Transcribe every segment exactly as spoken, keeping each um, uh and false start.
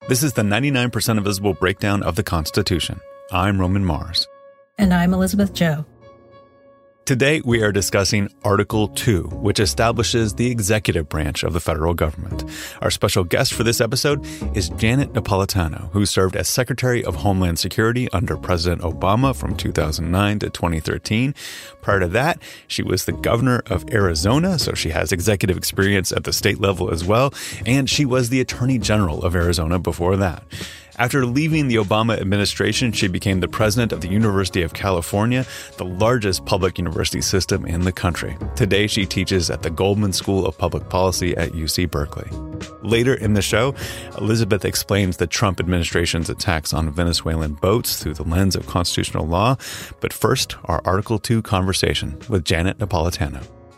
This is the ninety-nine percent Invisible breakdown of the Constitution. I'm Roman Mars. And I'm Elizabeth Joe. Today, we are discussing Article two, which establishes the executive branch of the federal government. Our special guest for this episode is Janet Napolitano, who served as Secretary of Homeland Security under President Obama from two thousand nine to twenty thirteen. Prior to that, she was the governor of Arizona, so she has executive experience at the state level as well, and she was the Attorney General of Arizona before that. After leaving the Obama administration, she became the president of the University of California, the largest public university system in the country. Today, she teaches at the Goldman School of Public Policy at U C Berkeley. Later in the show, Elizabeth explains the Trump administration's attacks on Venezuelan boats through the lens of constitutional law. But first, our Article two conversation with Janet Napolitano.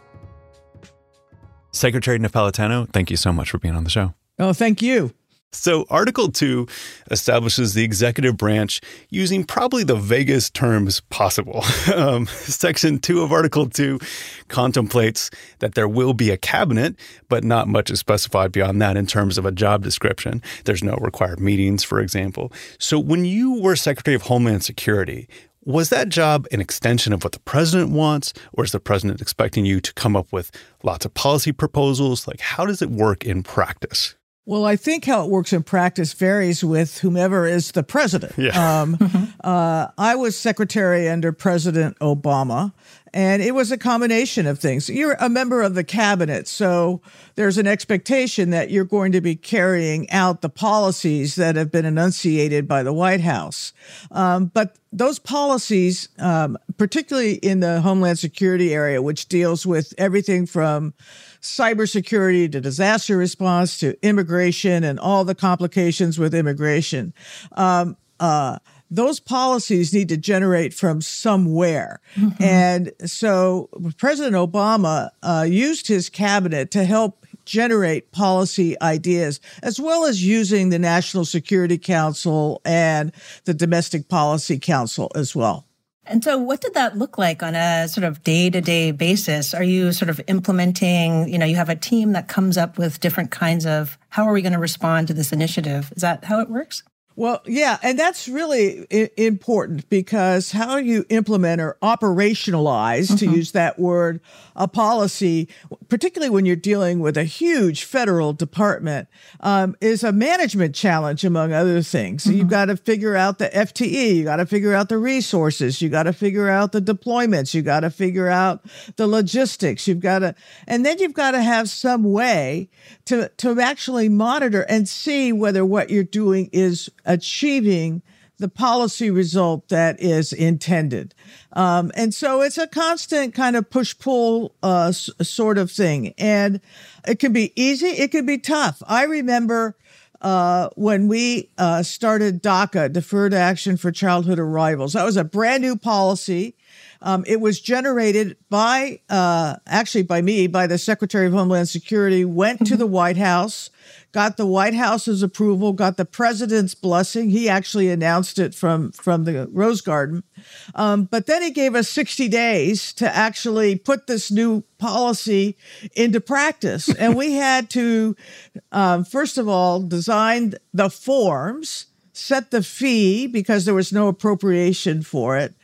Secretary Napolitano, thank you so much for being on the show. Oh, thank you. So Article two establishes the executive branch using probably the vaguest terms possible. Um, Section two of Article two contemplates that there will be a cabinet, but not much is specified beyond that in terms of a job description. There's no required meetings, for example. So when you were Secretary of Homeland Security, was that job an extension of what the president wants, or is the president expecting you to come up with lots of policy proposals? Like, how does it work in practice? Well, I think how it works in practice varies with whomever is the president. Yeah. Um, uh, I was secretary under President Obama, and it was a combination of things. You're a member of the cabinet, so there's an expectation that you're going to be carrying out the policies that have been enunciated by the White House. Um, but those policies, um, particularly in the Homeland Security area, which deals with everything from cybersecurity to disaster response to immigration and all the complications with immigration, um, uh, those policies need to generate from somewhere. Mm-hmm. And so President Obama uh, used his cabinet to help generate policy ideas, as well as using the National Security Council and the Domestic Policy Council as well. And so what did that look like on a sort of day-to-day basis? Are you sort of implementing, you know, you have a team that comes up with different kinds of, how are we going to respond to this initiative? Is that how it works? Well, yeah, and that's really I- important because how you implement or operationalize, mm-hmm. to use that word, a policy, particularly when you're dealing with a huge federal department, um, is a management challenge, among other things. Mm-hmm. So you've got to figure out the F T E, you got to figure out the resources, you got to figure out the deployments, you got to figure out the logistics, you've got to, and then you've got to have some way to to actually monitor and see whether what you're doing is achieving the policy result that is intended. Um, and so it's a constant kind of push-pull uh, s- sort of thing. And it can be easy, it can be tough. I remember uh, when we uh, started DACA, Deferred Action for Childhood Arrivals. That was a brand new policy. Um, it was generated by, uh, actually by me, by the Secretary of Homeland Security, went to the White House, got the White House's approval, got the president's blessing. He actually announced it from, from the Rose Garden. Um, but then he gave us sixty days to actually put this new policy into practice. And we had to, um, first of all, design the forms, set the fee because there was no appropriation for it,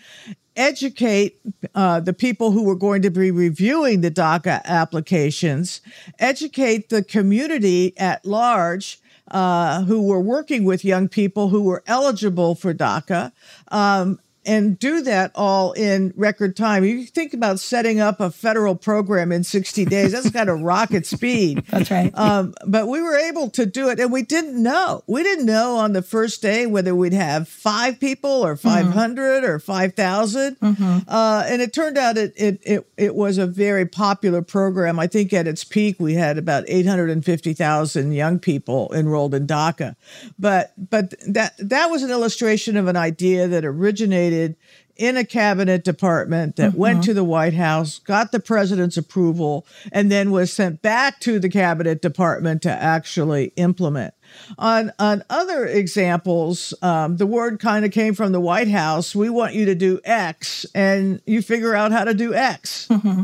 educate uh, the people who were going to be reviewing the DACA applications, educate the community at large uh, who were working with young people who were eligible for DACA, um, and do that all in record time. You think about setting up a federal program in sixty days, that's kind of rocket speed. That's right. Um, but we were able to do it, and we didn't know. We didn't know on the first day whether we'd have five people or five hundred mm-hmm. or five thousand. Mm-hmm. Uh, and it turned out it, it, it, it was a very popular program. I think at its peak, we had about eight hundred fifty thousand young people enrolled in DACA. But, but that, that was an illustration of an idea that originated in a cabinet department that mm-hmm. went to the White House, got the president's approval, and then was sent back to the cabinet department to actually implement. On on other examples, um, the word kind of came from the White House. We want you to do X, and you figure out how to do X. Mm-hmm.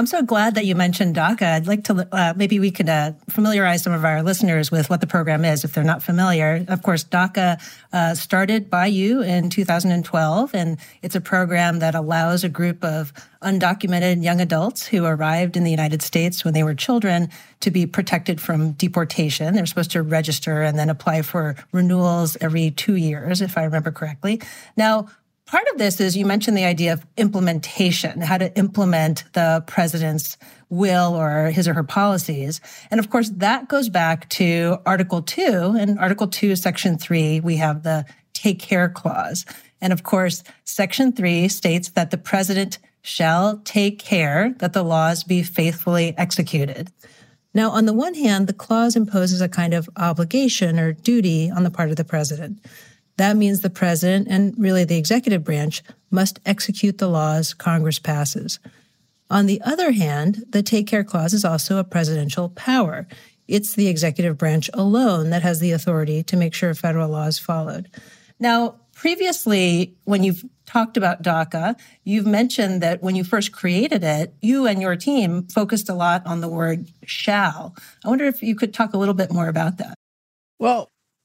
I'm so glad that you mentioned DACA. I'd like to, uh, maybe we could uh, familiarize some of our listeners with what the program is if they're not familiar. Of course, DACA uh, started by you in two thousand twelve, and it's a program that allows a group of undocumented young adults who arrived in the United States when they were children to be protected from deportation. They're supposed to register and then apply for renewals every two years, if I remember correctly. Now, part of this is you mentioned the idea of implementation, how to implement the president's will or his or her policies. And of course, that goes back to Article two. In Article two, Section three, we have the Take Care Clause. And of course, Section three states that the president shall take care that the laws be faithfully executed. Now, on the one hand, the clause imposes a kind of obligation or duty on the part of the president. That means the president and really the executive branch must execute the laws Congress passes. On the other hand, the Take Care Clause is also a presidential power. It's the executive branch alone that has the authority to make sure federal law is followed. Now, previously, when you've talked about DACA, you've mentioned that when you first created it, you and your team focused a lot on the word shall. I wonder if you could talk a little bit more about that. Well,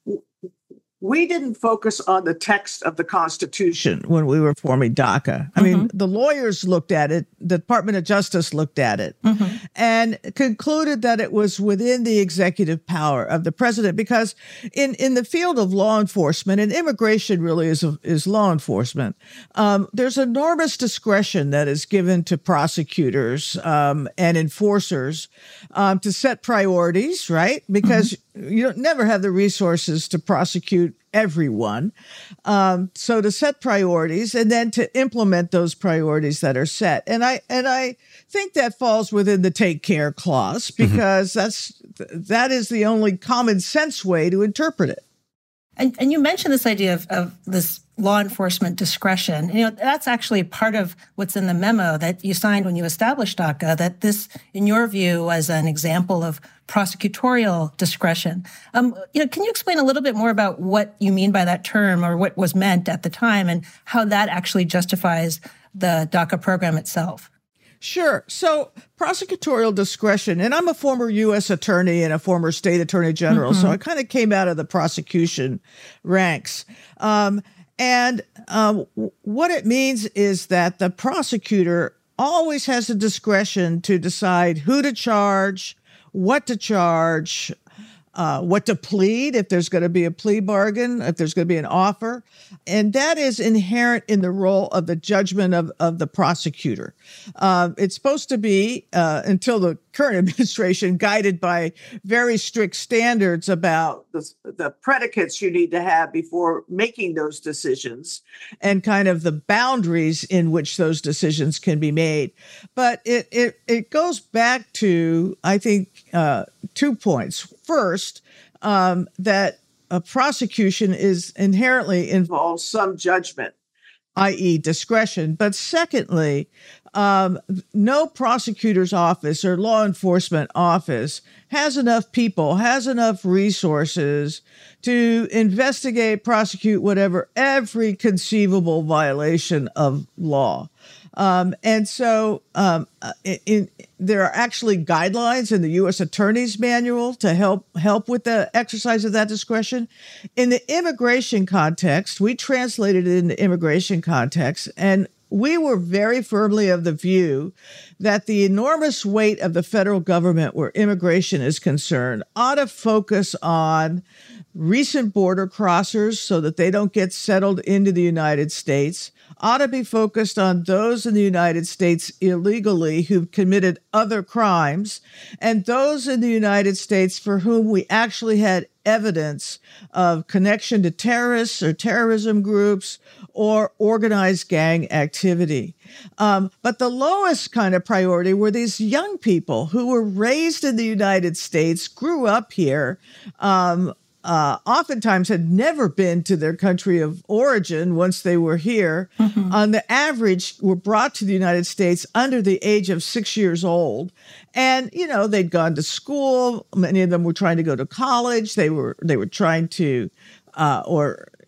we didn't focus on the text of the Constitution when we were forming DACA. I mm-hmm. mean, the lawyers looked at it, the Department of Justice looked at it, mm-hmm. and concluded that it was within the executive power of the president, because in, in the field of law enforcement, and immigration really is, a, is law enforcement, um, there's enormous discretion that is given to prosecutors um, and enforcers um, to set priorities, right? Because mm-hmm. you don't never have the resources to prosecute everyone. Um, so to set priorities and then to implement those priorities that are set. And I and I think that falls within the Take Care Clause, because mm-hmm. that's that is the only common sense way to interpret it. And, and you mentioned this idea of, of this law enforcement discretion. You know, that's actually part of what's in the memo that you signed when you established DACA, that this, in your view, was an example of prosecutorial discretion. Um, you know, can you explain a little bit more about what you mean by that term, or what was meant at the time, and how that actually justifies the DACA program itself? Sure. So prosecutorial discretion, and I'm a former U S attorney and a former state attorney general, mm-hmm. so I kind of came out of the prosecution ranks. Um, and um, what it means is that the prosecutor always has the discretion to decide who to charge, what to charge, Uh, what to plead, if there's going to be a plea bargain, if there's going to be an offer. And that is inherent in the role of the judgment of, of the prosecutor. Uh, it's supposed to be, uh, until the current administration, guided by very strict standards about the, the predicates you need to have before making those decisions and kind of the boundaries in which those decisions can be made. But it, it, it goes back to, I think, uh, two points. First, um, that a prosecution is inherently involves some judgment, that is discretion. But secondly, um, no prosecutor's office or law enforcement office has enough people, has enough resources to investigate, prosecute, whatever, every conceivable violation of law. Um, and so um, in, in, there are actually guidelines in the U S Attorney's Manual to help help with the exercise of that discretion. In the immigration context, we translated it into immigration context, and we were very firmly of the view that the enormous weight of the federal government where immigration is concerned ought to focus on recent border crossers so that they don't get settled into the United States, ought to be focused on those in the United States illegally who've committed other crimes, and those in the United States for whom we actually had evidence of connection to terrorists or terrorism groups or organized gang activity. Um, but the lowest kind of priority were these young people who were raised in the United States, grew up here, um, Uh, oftentimes had never been to their country of origin once they were here. Mm-hmm. On the average, were brought to the United States under the age of six years old. And, you know, they'd gone to school. Many of them were trying to go to college. They were they were trying to, uh, or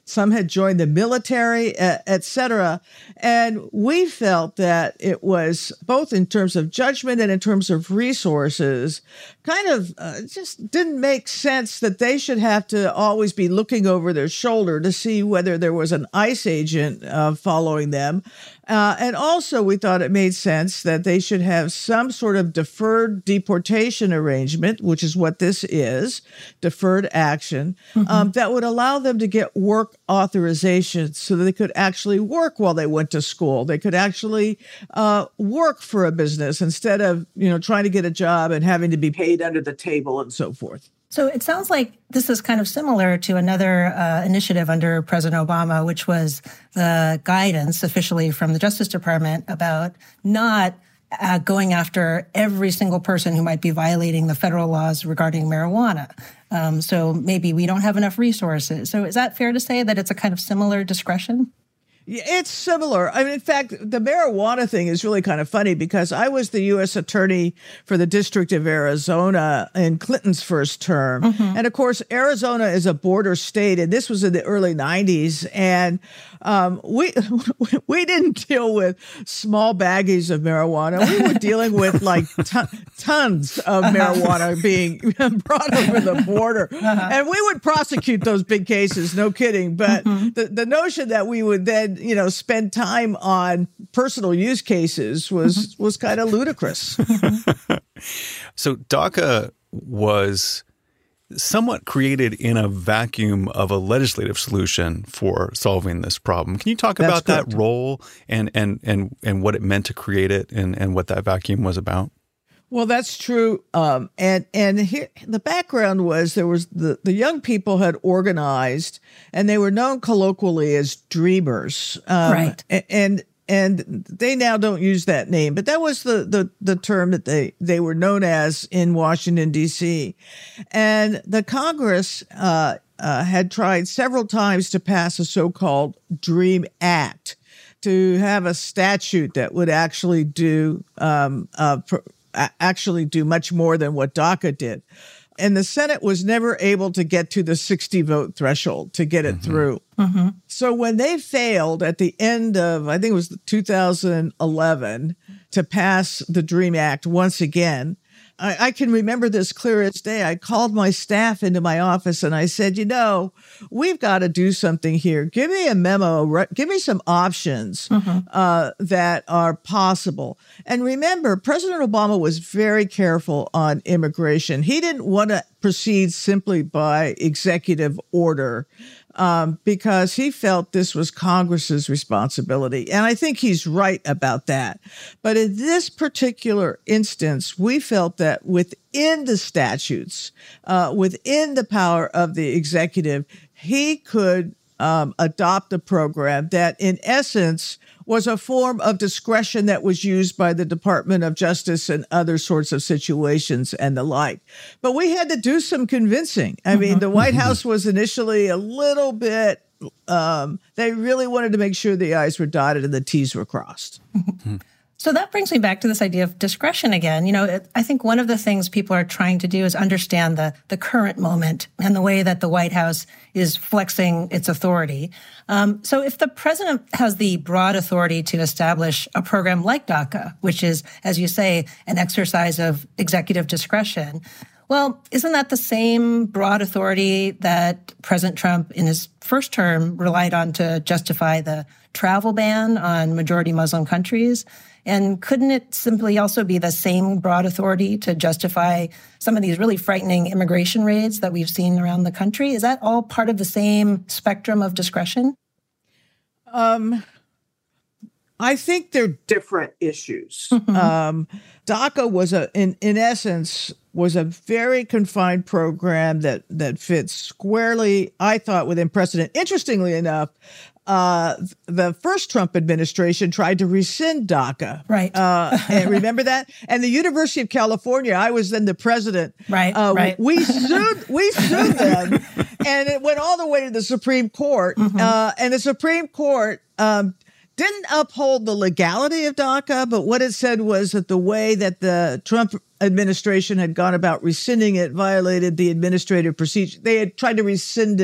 Some had joined the military, et cetera. And we felt that it was, both in terms of judgment and in terms of resources, kind of uh, just didn't make sense that they should have to always be looking over their shoulder to see whether there was an ICE agent uh, following them. Uh, and also, we thought it made sense that they should have some sort of deferred deportation arrangement, which is what this is, deferred action, mm-hmm. um, that would allow them to get work authorization so that they could actually work while they went to school. They could actually uh, work for a business instead of, you know, trying to get a job and having to be paid under the table and so forth. So it sounds like this is kind of similar to another uh, initiative under President Obama, which was the guidance officially from the Justice Department about not uh, going after every single person who might be violating the federal laws regarding marijuana. Um, so maybe we don't have enough resources. So is that fair to say that it's a kind of similar discretion? It's similar. I mean, in fact, the marijuana thing is really kind of funny because I was the U S attorney for the District of Arizona in Clinton's first term. Mm-hmm. And of course, Arizona is a border state, and this was in the early nineties. And um, we we didn't deal with small baggies of marijuana. We were dealing with like ton, tons of marijuana being brought over the border. Uh-huh. And we would prosecute those big cases, no kidding. But mm-hmm. the, the notion that we would then, you know, spend time on personal use cases was mm-hmm. was kind of ludicrous. So DACA was somewhat created in a vacuum of a legislative solution for solving this problem. Can you talk That's about correct. that role and and and and what it meant to create it and, and what that vacuum was about? Well, that's true. Um, and and here, the background was there was the, the young people had organized, and they were known colloquially as Dreamers. Um, right. And and they now don't use that name, but that was the the, the term that they, they were known as in Washington, D C. And the Congress uh, uh, had tried several times to pass a so-called DREAM Act, to have a statute that would actually do um, uh, pr- actually do much more than what DACA did. And the Senate was never able to get to the sixty vote threshold to get it mm-hmm. through. Mm-hmm. So when they failed at the end of, I think it was two thousand eleven, to pass the DREAM Act once again, I, I can remember this clear as day. I called my staff into my office and I said, you know, we've got to do something here. Give me a memo. Re- give me some options mm-hmm. uh, that are possible. And remember, President Obama was very careful on immigration. He didn't want to proceed simply by executive order. Um, because he felt this was Congress's responsibility. And I think he's right about that. But in this particular instance, we felt that within the statutes, uh, within the power of the executive, he could um, adopt a program that, in essence, was a form of discretion that was used by the Department of Justice in other sorts of situations and the like. But we had to do some convincing. I mm-hmm. mean, the White House was initially a little bit, um, they really wanted to make sure the I's were dotted and the T's were crossed. Mm-hmm. So that brings me back to this idea of discretion again. You know, it, I think one of the things people are trying to do is understand the, the current moment and the way that the White House is flexing its authority. Um, so if the president has the broad authority to establish a program like DACA, which is, as you say, an exercise of executive discretion, well, isn't that the same broad authority that President Trump in his first term relied on to justify the travel ban on majority Muslim countries? And couldn't it simply also be the same broad authority to justify some of these really frightening immigration raids that we've seen around the country? Is that all part of the same spectrum of discretion? Um, I think they're different issues. Mm-hmm. Um, DACA was a, in, in essence, was a very confined program that, that fits squarely, I thought, within precedent. Interestingly enough, Uh, the first Trump administration tried to rescind DACA. Right. Uh, and remember that? And the University of California, I was then the president. Right, uh, right. We sued, we sued them, and it went all the way to the Supreme Court. Mm-hmm. Uh, and the Supreme Court um, didn't uphold the legality of DACA, but what it said was that the way that the Trump administration had gone about rescinding it violated the administrative procedure. They had tried to rescind it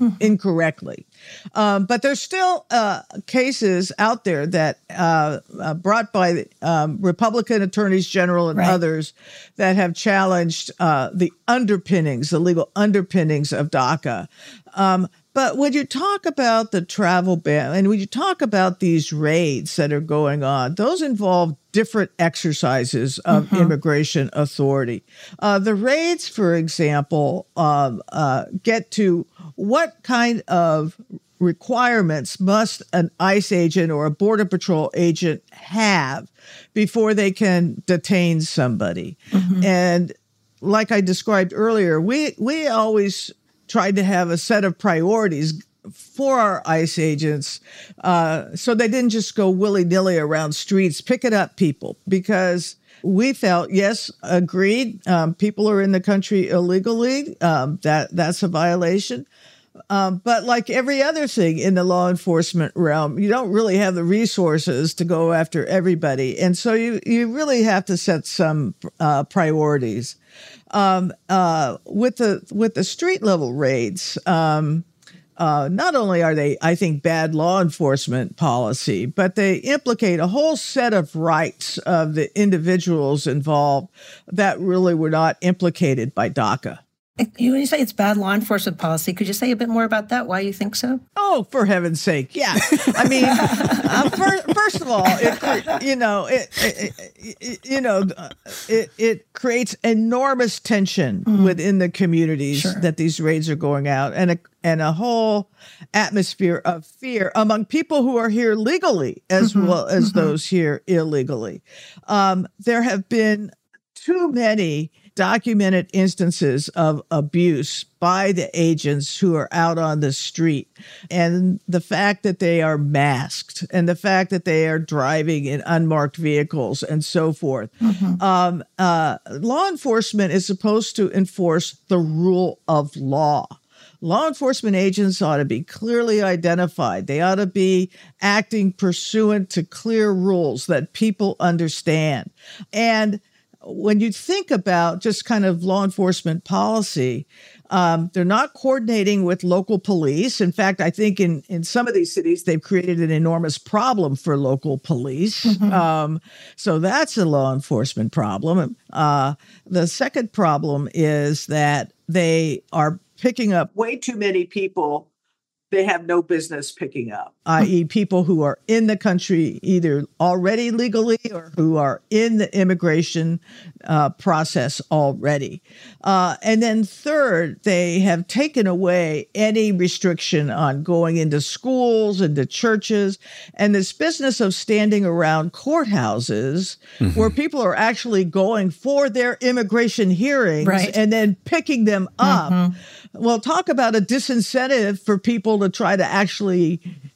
mm-hmm. incorrectly. Um, but there's still uh, cases out there that uh, uh, brought by um, Republican attorneys general and right. others that have challenged uh, the underpinnings, the legal underpinnings of DACA. Um, but when you talk about the travel ban and when you talk about these raids that are going on, those involve different exercises of mm-hmm. immigration authority. Uh, the raids, for example, um, uh, get to what kind of requirements must an ICE agent or a Border Patrol agent have before they can detain somebody. Mm-hmm. And like I described earlier, we we always tried to have a set of priorities for our ICE agents uh, so they didn't just go willy-nilly around streets, picking up people, because we felt, yes, agreed, um, people are in the country illegally, um, that that's a violation. Um, but like every other thing in the law enforcement realm, you don't really have the resources to go after everybody. And so you, you really have to set some uh, priorities. Um, uh, with the with the street level raids, um, uh, not only are they, I think, bad law enforcement policy, but they implicate a whole set of rights of the individuals involved that really were not implicated by DACA. When you say it's bad law enforcement policy, could you say a bit more about that, why you think so? Oh, for heaven's sake, yeah. I mean, uh, first, first of all, it, you know, it, it, it you know, it, it creates enormous tension mm. within the communities sure. that these raids are going out, and a and a whole atmosphere of fear among people who are here legally as mm-hmm. well as mm-hmm. those here illegally. Um, there have been too many documented instances of abuse by the agents who are out on the street. And the fact that they are masked and the fact that they are driving in unmarked vehicles and so forth. Mm-hmm. Um, uh, law enforcement is supposed to enforce the rule of law. Law enforcement agents ought to be clearly identified. They ought to be acting pursuant to clear rules that people understand. And when you think about just kind of law enforcement policy, um, they're not coordinating with local police. In fact, I think in, in some of these cities, they've created an enormous problem for local police. Mm-hmm. Um, so that's a law enforcement problem. Uh, the second problem is that they are picking up way too many people they have no business picking up, that is people who are in the country either already legally or who are in the immigration uh, process already. Uh, and then third, they have taken away any restriction on going into schools, into churches, and this business of standing around courthouses mm-hmm. where people are actually going for their immigration hearings right. and then picking them up. Mm-hmm. Well, talk about a disincentive for people to try to actually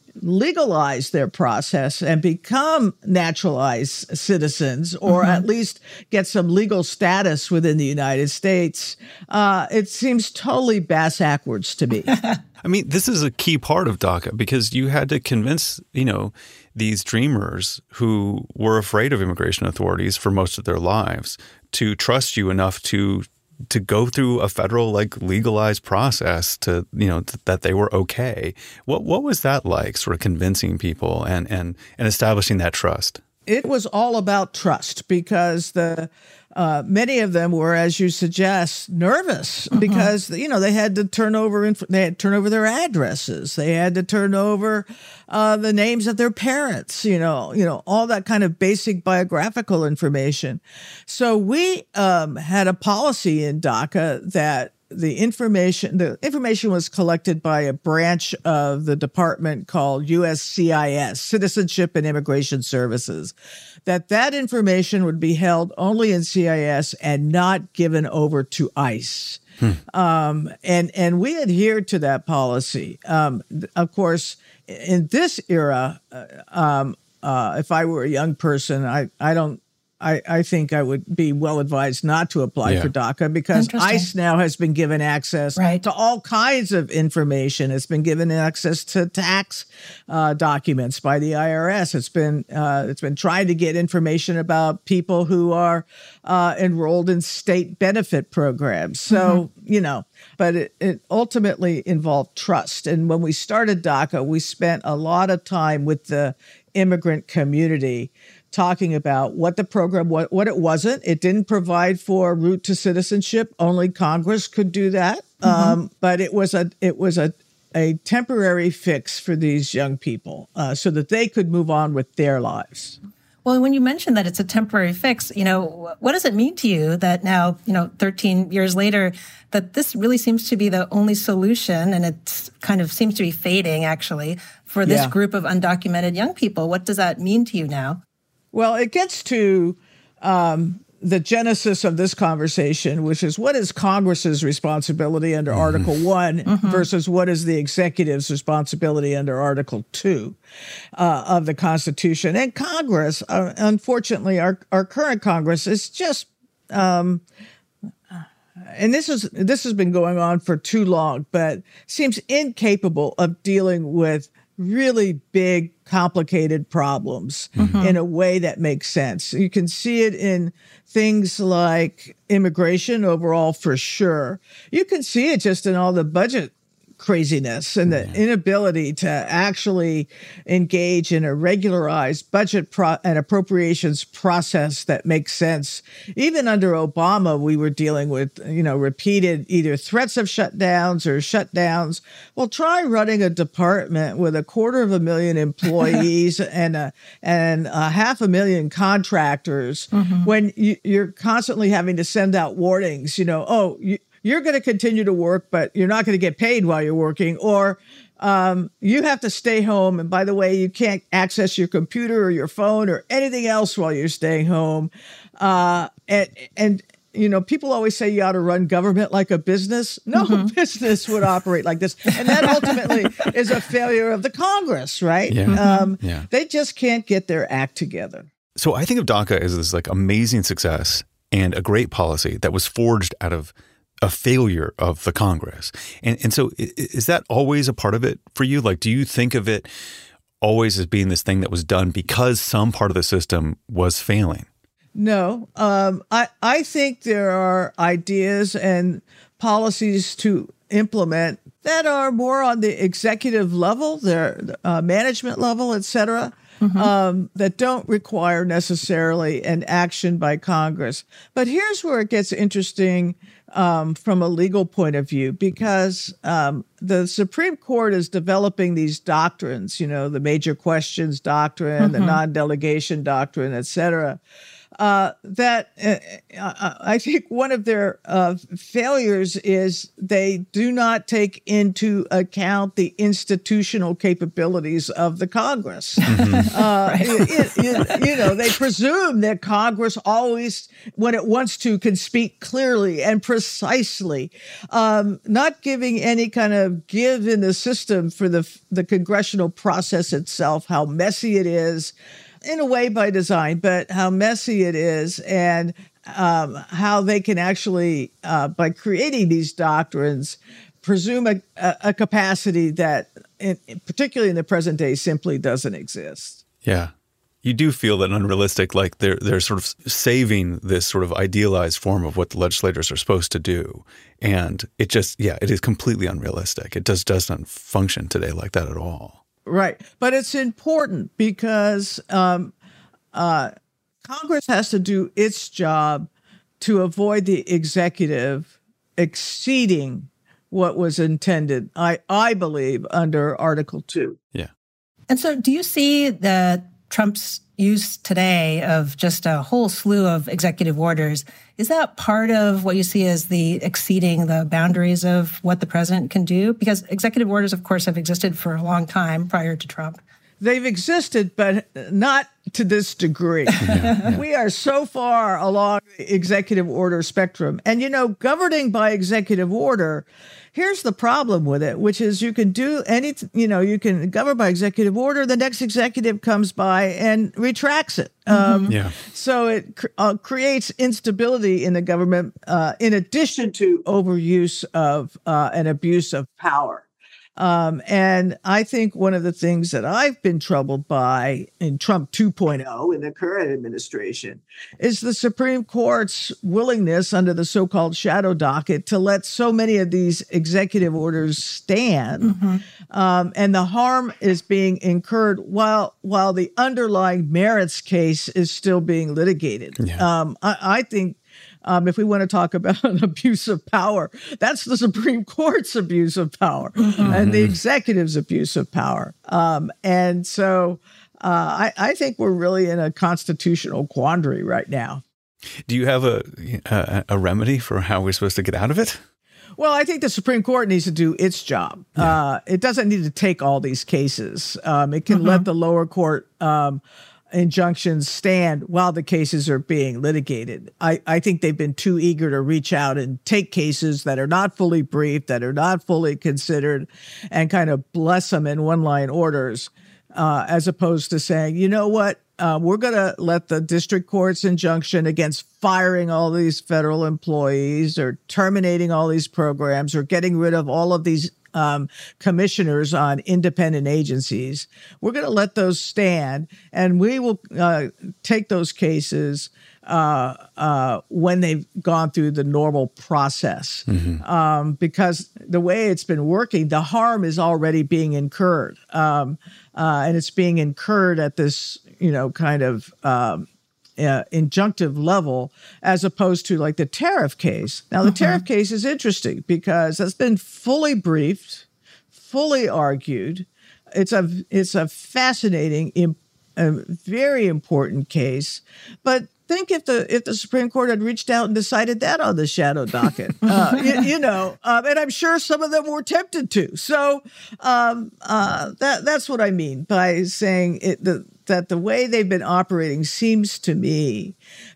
legalize their process and become naturalized citizens, or mm-hmm. at least get some legal status within the United States. Uh, it seems totally bass-backwards to me. I mean, this is a key part of DACA because you had to convince, you know, these dreamers who were afraid of immigration authorities for most of their lives to trust you enough to to go through a federal, like, legalized process to, you know, th- that they were okay. What what was that like, sort of convincing people and, and, and establishing that trust? It was all about trust because the uh, many of them were, as you suggest, nervous mm-hmm. because, you know, they had to turn over inf- they had to turn over their addresses. They had to turn over uh, the names of their parents, you know, you know, all that kind of basic biographical information. So we um, had a policy in DACA that the information the information was collected by a branch of the department called U S C I S, Citizenship and Immigration Services, that that information would be held only in C I S and not given over to ICE. Hmm. Um, and, and we adhered to that policy. Um, of course, in this era, uh, um, uh, if I were a young person, I, I don't I, I think I would be well advised not to apply Yeah. for DACA because ICE now has been given access Right. to all kinds of information. It's been given access to tax uh, documents by the I R S. It's been uh, it's been trying to get information about people who are uh, enrolled in state benefit programs. So, mm-hmm. you know, but it, it ultimately involved trust. And when we started DACA, we spent a lot of time with the immigrant community talking about what the program, what, what it wasn't. It didn't provide for route to citizenship. Only Congress could do that. Mm-hmm. Um, but it was a it was a, a temporary fix for these young people uh, so that they could move on with their lives. Well, when you mentioned that it's a temporary fix, you know, what does it mean to you that now, you know, thirteen years later, that this really seems to be the only solution, and it kind of seems to be fading, actually, for this Yeah. group of undocumented young people? What does that mean to you now? Well, it gets to um, the genesis of this conversation, which is what is Congress's responsibility under mm-hmm. Article One mm-hmm. versus what is the executive's responsibility under Article Two uh, of the Constitution. And Congress, uh, unfortunately, our our current Congress is just, um, and this is this has been going on for too long, but seems incapable of dealing with really big, complicated problems mm-hmm. in a way that makes sense. You can see it in things like immigration overall, for sure. You can see it just in all the budget craziness and the yeah. inability to actually engage in a regularized budget pro- and appropriations process that makes sense. Even under Obama, we were dealing with, you know, repeated either threats of shutdowns or shutdowns. Well, try running a department with a quarter of a million employees and a, and a half a million contractors mm-hmm. when you, you're constantly having to send out warnings, you know, oh, you, you're going to continue to work, but you're not going to get paid while you're working, or um, you have to stay home. And by the way, you can't access your computer or your phone or anything else while you're staying home. Uh, and, and, you know, people always say you ought to run government like a business. No mm-hmm. business would operate like this. And that ultimately is a failure of the Congress, right? Yeah. Um, yeah. They just can't get their act together. So I think of DACA as this like amazing success and a great policy that was forged out of a failure of the Congress. And and so is that always a part of it for you? Like, do you think of it always as being this thing that was done because some part of the system was failing? No. Um, I, I think there are ideas and policies to implement that are more on the executive level, their uh, management level, et cetera, mm-hmm. um, that don't require necessarily an action by Congress. But here's where it gets interesting Um, from a legal point of view, because um, the Supreme Court is developing these doctrines, you know, the major questions doctrine, mm-hmm. the non-delegation doctrine, et cetera, uh, that uh, I think one of their uh, failures is they do not take into account the institutional capabilities of the Congress. Mm-hmm. Uh, right. it, it, you know, they presume that Congress always, when it wants to, can speak clearly and precisely, um, not giving any kind of give in the system for the the congressional process itself, how messy it is, in a way by design, but how messy it is, and um, how they can actually, uh, by creating these doctrines, presume a, a capacity that, in, particularly in the present day, simply doesn't exist. Yeah. You do feel that unrealistic, like they're, they're sort of saving this sort of idealized form of what the legislators are supposed to do. And it just, yeah, it is completely unrealistic. It just doesn't function today like that at all. Right. But it's important because um, uh, Congress has to do its job to avoid the executive exceeding what was intended, I, I believe, under Article Two. Yeah. And so do you see that Trump's use today of just a whole slew of executive orders, is that part of what you see as the exceeding the boundaries of what the president can do? Because executive orders, of course, have existed for a long time prior to Trump. they've existed, but not to this degree. Yeah, yeah. We are so far along the executive order spectrum. And, you know, governing by executive order, here's the problem with it, which is you can do any, you know, you can govern by executive order. The next executive comes by and retracts it. Mm-hmm. Um, yeah. So it cr- uh, creates instability in the government, uh, in addition to overuse of uh, and abuse of power. Um, and I think one of the things that I've been troubled by in Trump two point oh in the current administration is the Supreme Court's willingness under the so-called shadow docket to let so many of these executive orders stand. Mm-hmm. Um, and the harm is being incurred while while the underlying merits case is still being litigated. Yeah. Um, I, I think Um, if we want to talk about an abuse of power, that's the Supreme Court's abuse of power mm-hmm. and the executive's abuse of power. Um, and so uh, I, I think we're really in a constitutional quandary right now. Do you have a, a, a remedy for how we're supposed to get out of it? Well, I think the Supreme Court needs to do its job. Yeah. Uh, it doesn't need to take all these cases. Um, it can mm-hmm. let the lower court um, injunctions stand while the cases are being litigated. I, I think they've been too eager to reach out and take cases that are not fully briefed, that are not fully considered, and kind of bless them in one-line orders, uh, as opposed to saying, you know what, uh, we're going to let the district court's injunction against firing all these federal employees or terminating all these programs or getting rid of all of these Um, commissioners on independent agencies. We're going to let those stand, and we will uh, take those cases uh, uh, when they've gone through the normal process. Mm-hmm. Um, because the way it's been working, the harm is already being incurred, um, uh, and it's being incurred at this, you know, kind of um, Uh, injunctive level, as opposed to like the tariff case. Now, the mm-hmm. tariff case is interesting because it's been fully briefed, fully argued. It's a it's a fascinating, imp, a very important case. But think if the if the Supreme Court had reached out and decided that on the shadow docket, uh, you, you know, um, and I'm sure some of them were tempted to. So um, uh, that that's what I mean by saying it. The that the way they've been operating seems to me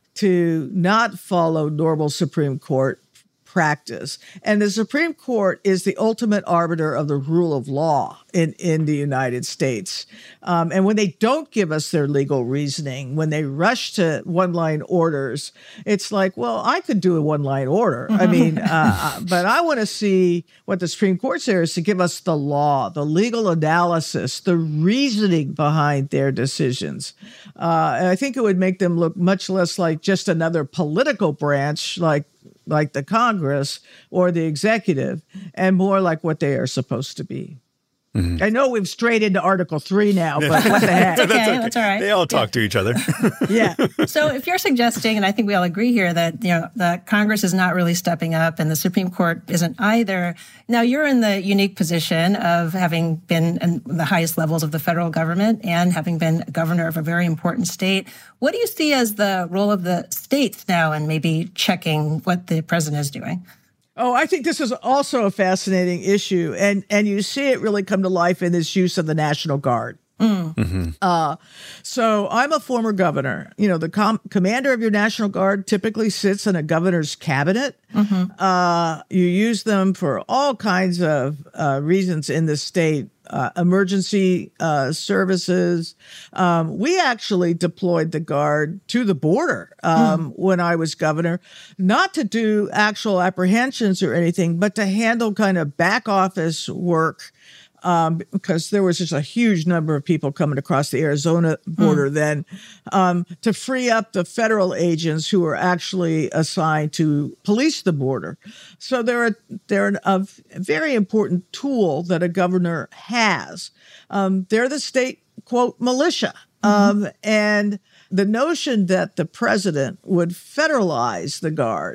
to not follow normal Supreme Court practice. And the Supreme Court is the ultimate arbiter of the rule of law in, in the United States. Um, and when they don't give us their legal reasoning, when they rush to one-line orders, it's like, well, I could do a one-line order. I mean, uh, but I want to see what the Supreme Court says to give us the law, the legal analysis, the reasoning behind their decisions. Uh, and I think it would make them look much less like just another political branch, like like the Congress or the executive, and more like what they are supposed to be. Mm-hmm. I know we've strayed into Article three now, but what the heck? That's okay, that's all right. They all talk yeah. to each other. Yeah. So if you're suggesting, and I think we all agree here, that, you know, the Congress is not really stepping up and the Supreme Court isn't either. Now, you're in the unique position of having been in the highest levels of the federal government and having been a governor of a very important state. What do you see as the role of the states now in maybe checking what the president is doing? Oh, I think this is also a fascinating issue. And, and you see it really come to life in this use of the National Guard. Mm. Mm-hmm. Uh, so I'm a former governor. You know, the com- commander of your National Guard typically sits in a governor's cabinet. Mm-hmm. Uh, you use them for all kinds of uh, reasons in the state. Uh, emergency uh, services. Um, we actually deployed the Guard to the border um, mm. when I was governor, not to do actual apprehensions or anything, but to handle kind of back office work. Um, because there was just a huge number of people coming across the Arizona border mm. then, um, to free up the federal agents who were actually assigned to police the border. So they're, they're a very important tool that a governor has. Um, they're the state, quote, militia. Mm-hmm. Um, and the notion that the president would federalize the Guard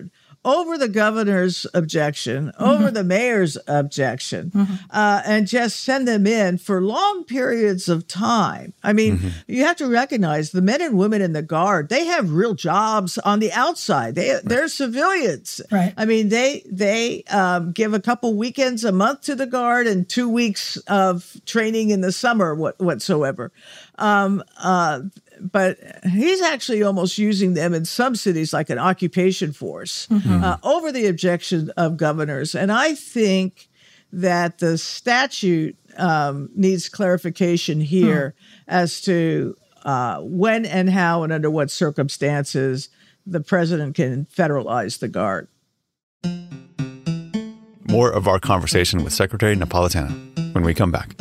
over the governor's objection, mm-hmm. over the mayor's objection, mm-hmm. uh, and just send them in for long periods of time. I mean, mm-hmm. you have to recognize the men and women in the Guard, they have real jobs on the outside. They, right. They're civilians. Right. I mean, they they um, give a couple weekends a month to the Guard and two weeks of training in the summer what, whatsoever. Um, uh, but he's actually almost using them in some cities like an occupation force mm-hmm. uh, over the objection of governors. And I think that the statute um, needs clarification here mm. as to uh, when and how and under what circumstances the president can federalize the Guard. More of our conversation with Secretary Napolitano when we come back.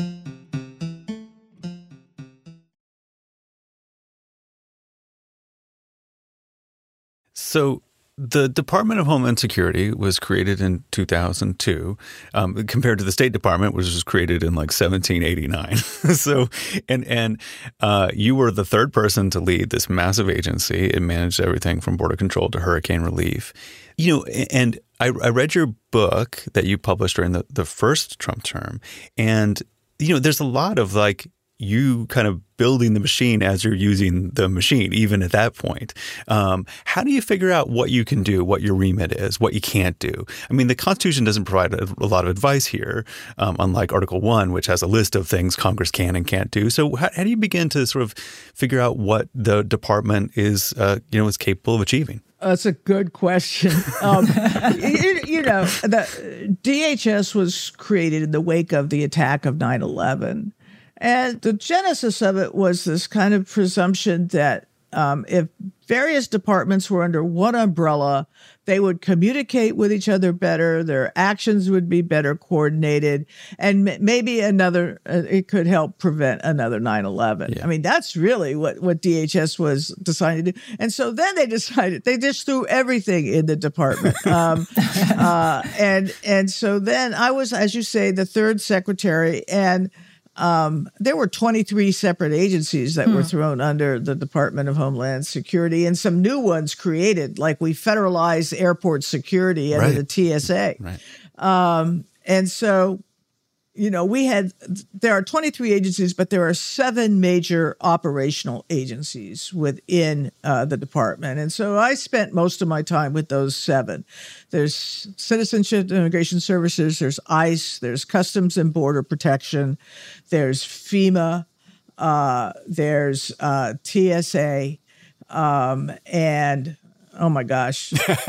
So the Department of Homeland Security was created in two thousand two, um, compared to the State Department, which was created in like seventeen eighty-nine. so, and and uh, you were the third person to lead this massive agency. It managed everything from border control to hurricane relief. You know, and I, I read your book that you published during the, the first Trump term, and you know, there's a lot of like you kind of building the machine as you're using the machine, even at that point. Um, how do you figure out what you can do, what your remit is, what you can't do? I mean, the Constitution doesn't provide a, a lot of advice here, um, unlike Article One, which has a list of things Congress can and can't do. So how, how do you begin to sort of figure out what the department is, uh, you know, is capable of achieving? That's a good question. Um, you, you know, the D H S was created in the wake of the attack of nine eleven. And the genesis of it was this kind of presumption that um, if various departments were under one umbrella, they would communicate with each other better, their actions would be better coordinated, and m- maybe another, uh, it could help prevent another nine eleven. Yeah. I mean, that's really what, what D H S was deciding to do. And so then they decided, they just threw everything in the department. Um, uh, and, and so then I was, as you say, the third secretary, and Um, there were twenty-three separate agencies that hmm. were thrown under the Department of Homeland Security, and some new ones created, like we federalized airport security under right. the T S A. Right. Um, and so, you know, we had, there are twenty-three agencies, but there are seven major operational agencies within uh, the department. And so I spent most of my time with those seven. There's Citizenship and Immigration Services, there's ICE, there's Customs and Border Protection, there's FEMA, uh, there's uh, T S A, um, and oh my gosh.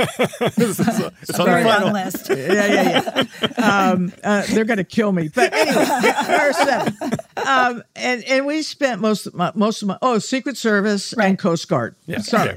it's a, it's a very long list. Yeah, yeah, yeah. Um, uh, they're going to kill me. But anyway, there are seven. Um, and, and we spent most of my, most of my, oh, Secret Service right. and Coast Guard. Yeah. Sorry.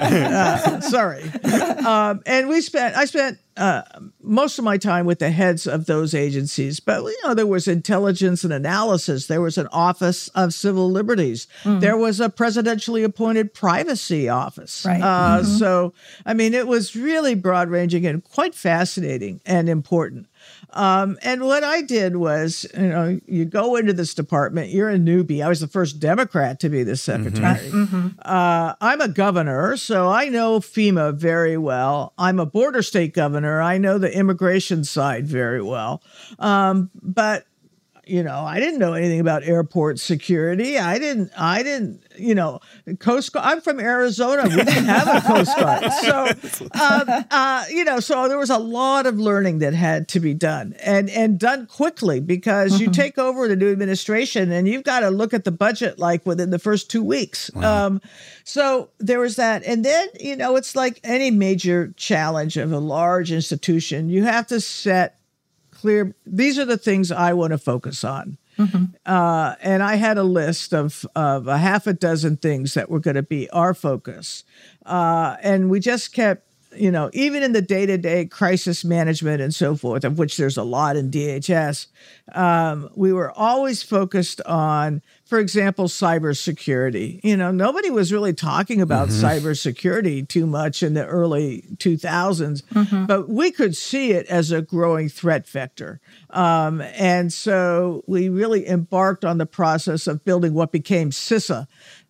uh, sorry. Um, and we spent, I spent uh, most of my time with the heads of those agencies. But, you know, there was intelligence and analysis. There was an Office of Civil Liberties. Mm-hmm. There was a presidentially appointed privacy office. Right. Uh, mm-hmm. So, I mean, it was really broad-ranging and quite fascinating and important. Um, and what I did was, you know, you go into this department, you're a newbie. I was the first Democrat to be the secretary. Mm-hmm. Uh, I'm a governor, so I know FEMA very well. I'm a border state governor. I know the immigration side very well. Um, but You know, I didn't know anything about airport security. I didn't, I didn't, you know, Coast Guard. I'm from Arizona. We didn't have a Coast Guard. So, uh, uh, you know, so there was a lot of learning that had to be done and, and done quickly because mm-hmm. you take over the new administration and you've got to look at the budget like within the first two weeks. Wow. Um, so there was that. And then, you know, it's like any major challenge of a large institution. You have to set clear, these are the things I want to focus on. Mm-hmm. Uh, and I had a list of, of a half a dozen things that were going to be our focus. Uh, and we just kept, you know, even in the day-to-day crisis management and so forth, of which there's a lot in D H S, um, we were always focused on, for example, cybersecurity. You know, nobody was really talking about mm-hmm. cybersecurity too much in the early two thousands, mm-hmm. but we could see it as a growing threat vector. Um, and so we really embarked on the process of building what became CISA,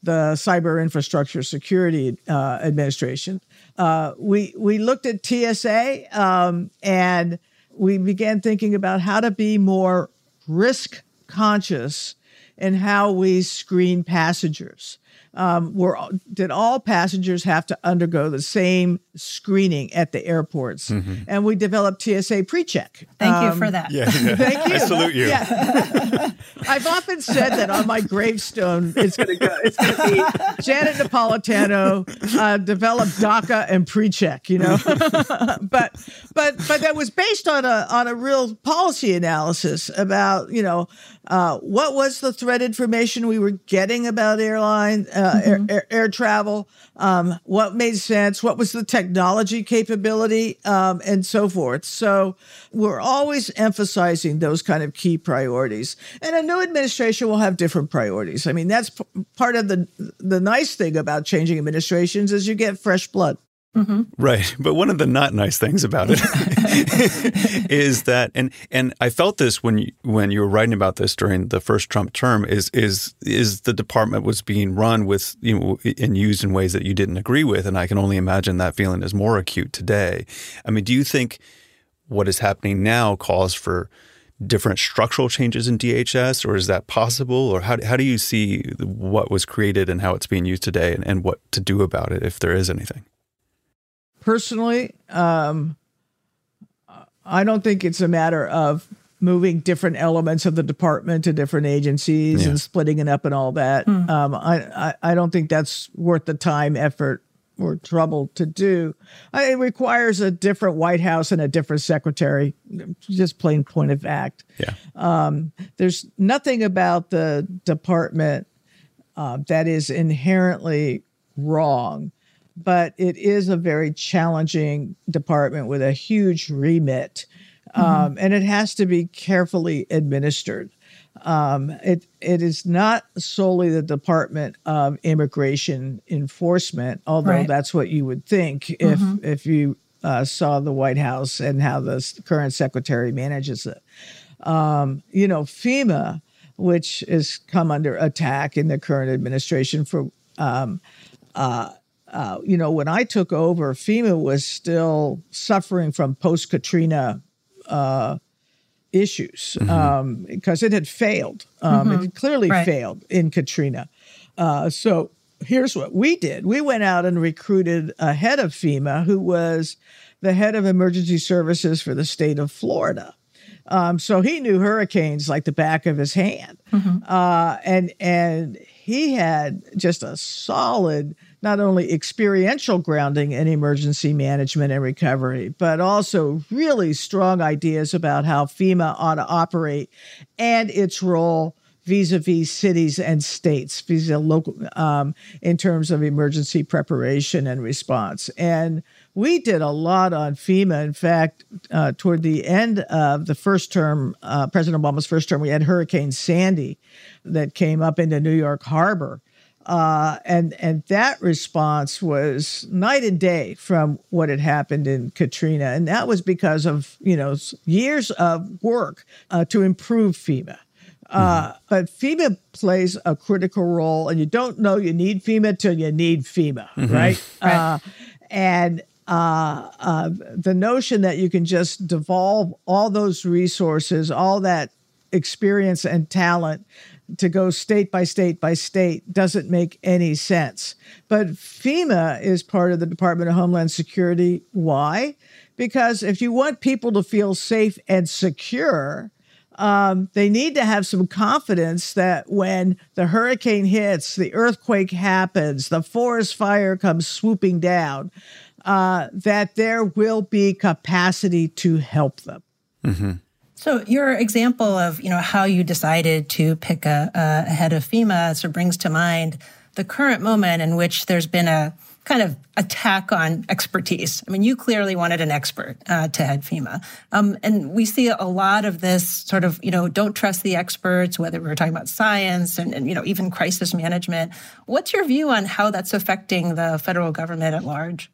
the Cyber Infrastructure Security uh, Administration. Uh, we we looked at T S A um, and we began thinking about how to be more risk conscious in how we screen passengers. Um, were, did all passengers have to undergo the same screening at the airports? Mm-hmm. And we developed T S A PreCheck. Thank um, you for that. Yeah, yeah. Thank you. I salute you. Yeah. I've often said that on my gravestone, it's going to go. It's going to be Janet Napolitano uh, developed DACA and PreCheck. You know, but but but that was based on a on a real policy analysis about you know uh, what was the threat information we were getting about airline. Uh, Uh, mm-hmm. air, air, air travel, um, what made sense, what was the technology capability, um, and so forth. So we're always emphasizing those kind of key priorities. And a new administration will have different priorities. I mean, that's p- part of the the nice thing about changing administrations is you get fresh blood. Mm-hmm. Right. But one of the not nice things about it is that, and and I felt this when you, when you were writing about this during the first Trump term, is is is the department was being run with, you know, and used in ways that you didn't agree with. And I can only imagine that feeling is more acute today. I mean, do you think what is happening now calls for different structural changes in D H S, or is that possible? Or how, how do you see what was created and how it's being used today, and, and what to do about it if there is anything? Personally, um, I don't think it's a matter of moving different elements of the department to different agencies yeah. and splitting it up and all that. Mm. Um, I, I, I don't think that's worth the time, effort, or trouble to do. I, it requires a different White House and a different secretary, just plain point of fact. Yeah. Um, there's nothing about the department uh, that is inherently wrong. But it is a very challenging department with a huge remit, um, mm-hmm. and it has to be carefully administered. Um, it it is not solely the Department of Immigration Enforcement, although right. that's what you would think if mm-hmm. if you uh, saw the White House and how the current secretary manages it. Um, you know, FEMA, which has come under attack in the current administration for. Um, uh, Uh, you know, when I took over, FEMA was still suffering from post-Katrina uh, issues mm-hmm. um, because it had failed. Um, mm-hmm. It had clearly right. failed in Katrina. Uh, so here's what we did. We went out and recruited a head of FEMA who was the head of emergency services for the state of Florida. Um, so he knew hurricanes like the back of his hand. Mm-hmm. Uh, and and he had just a solid, not only experiential grounding in emergency management and recovery, but also really strong ideas about how FEMA ought to operate and its role vis-a-vis cities and states, vis-a-vis local, um, in terms of emergency preparation and response. And we did a lot on FEMA. In fact, uh, toward the end of the first term, uh, President Obama's first term, we had Hurricane Sandy that came up into New York Harbor. Uh, and and that response was night and day from what had happened in Katrina. And that was because of, you know, years of work uh, to improve FEMA. Uh, but FEMA plays a critical role, and you don't know you need FEMA till you need FEMA, mm-hmm. right? right. Uh, and uh, uh, the notion that you can just devolve all those resources, all that experience and talent to go state by state by state doesn't make any sense. But FEMA is part of the Department of Homeland Security. Why? Because if you want people to feel safe and secure, Um, they need to have some confidence that when the hurricane hits, the earthquake happens, the forest fire comes swooping down, uh, that there will be capacity to help them. Mm-hmm. So your example of, you know, how you decided to pick a, a head of FEMA sort of brings to mind the current moment in which there's been a kind of attack on expertise. I mean, you clearly wanted an expert uh, to head FEMA. Um, and we see a lot of this sort of, you know, don't trust the experts, whether we're talking about science and, and, you know, even crisis management. What's your view on how that's affecting the federal government at large?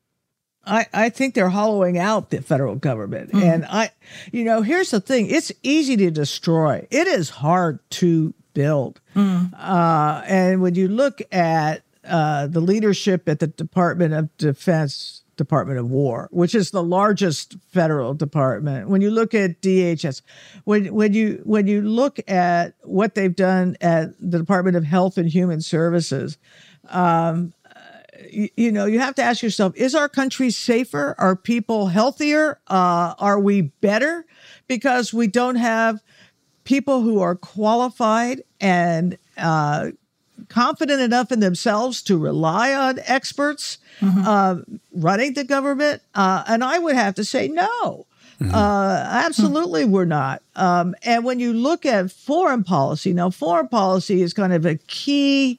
I, I think they're hollowing out the federal government. Mm. And I, you know, here's the thing. It's easy to destroy. It is hard to build. Mm. Uh, and when you look at uh, the leadership at the Department of Defense, Department of War, which is the largest federal department, when you look at D H S, when when you when you look at what they've done at the Department of Health and Human Services, um, you, you know, you have to ask yourself, is our country safer? Are people healthier? Uh, are we better? Because we don't have people who are qualified and uh, confident enough in themselves to rely on experts mm-hmm. uh, running the government. Uh, and I would have to say no. Mm-hmm. Uh, absolutely, mm-hmm. we're not. Um, and when you look at foreign policy, now foreign policy is kind of a key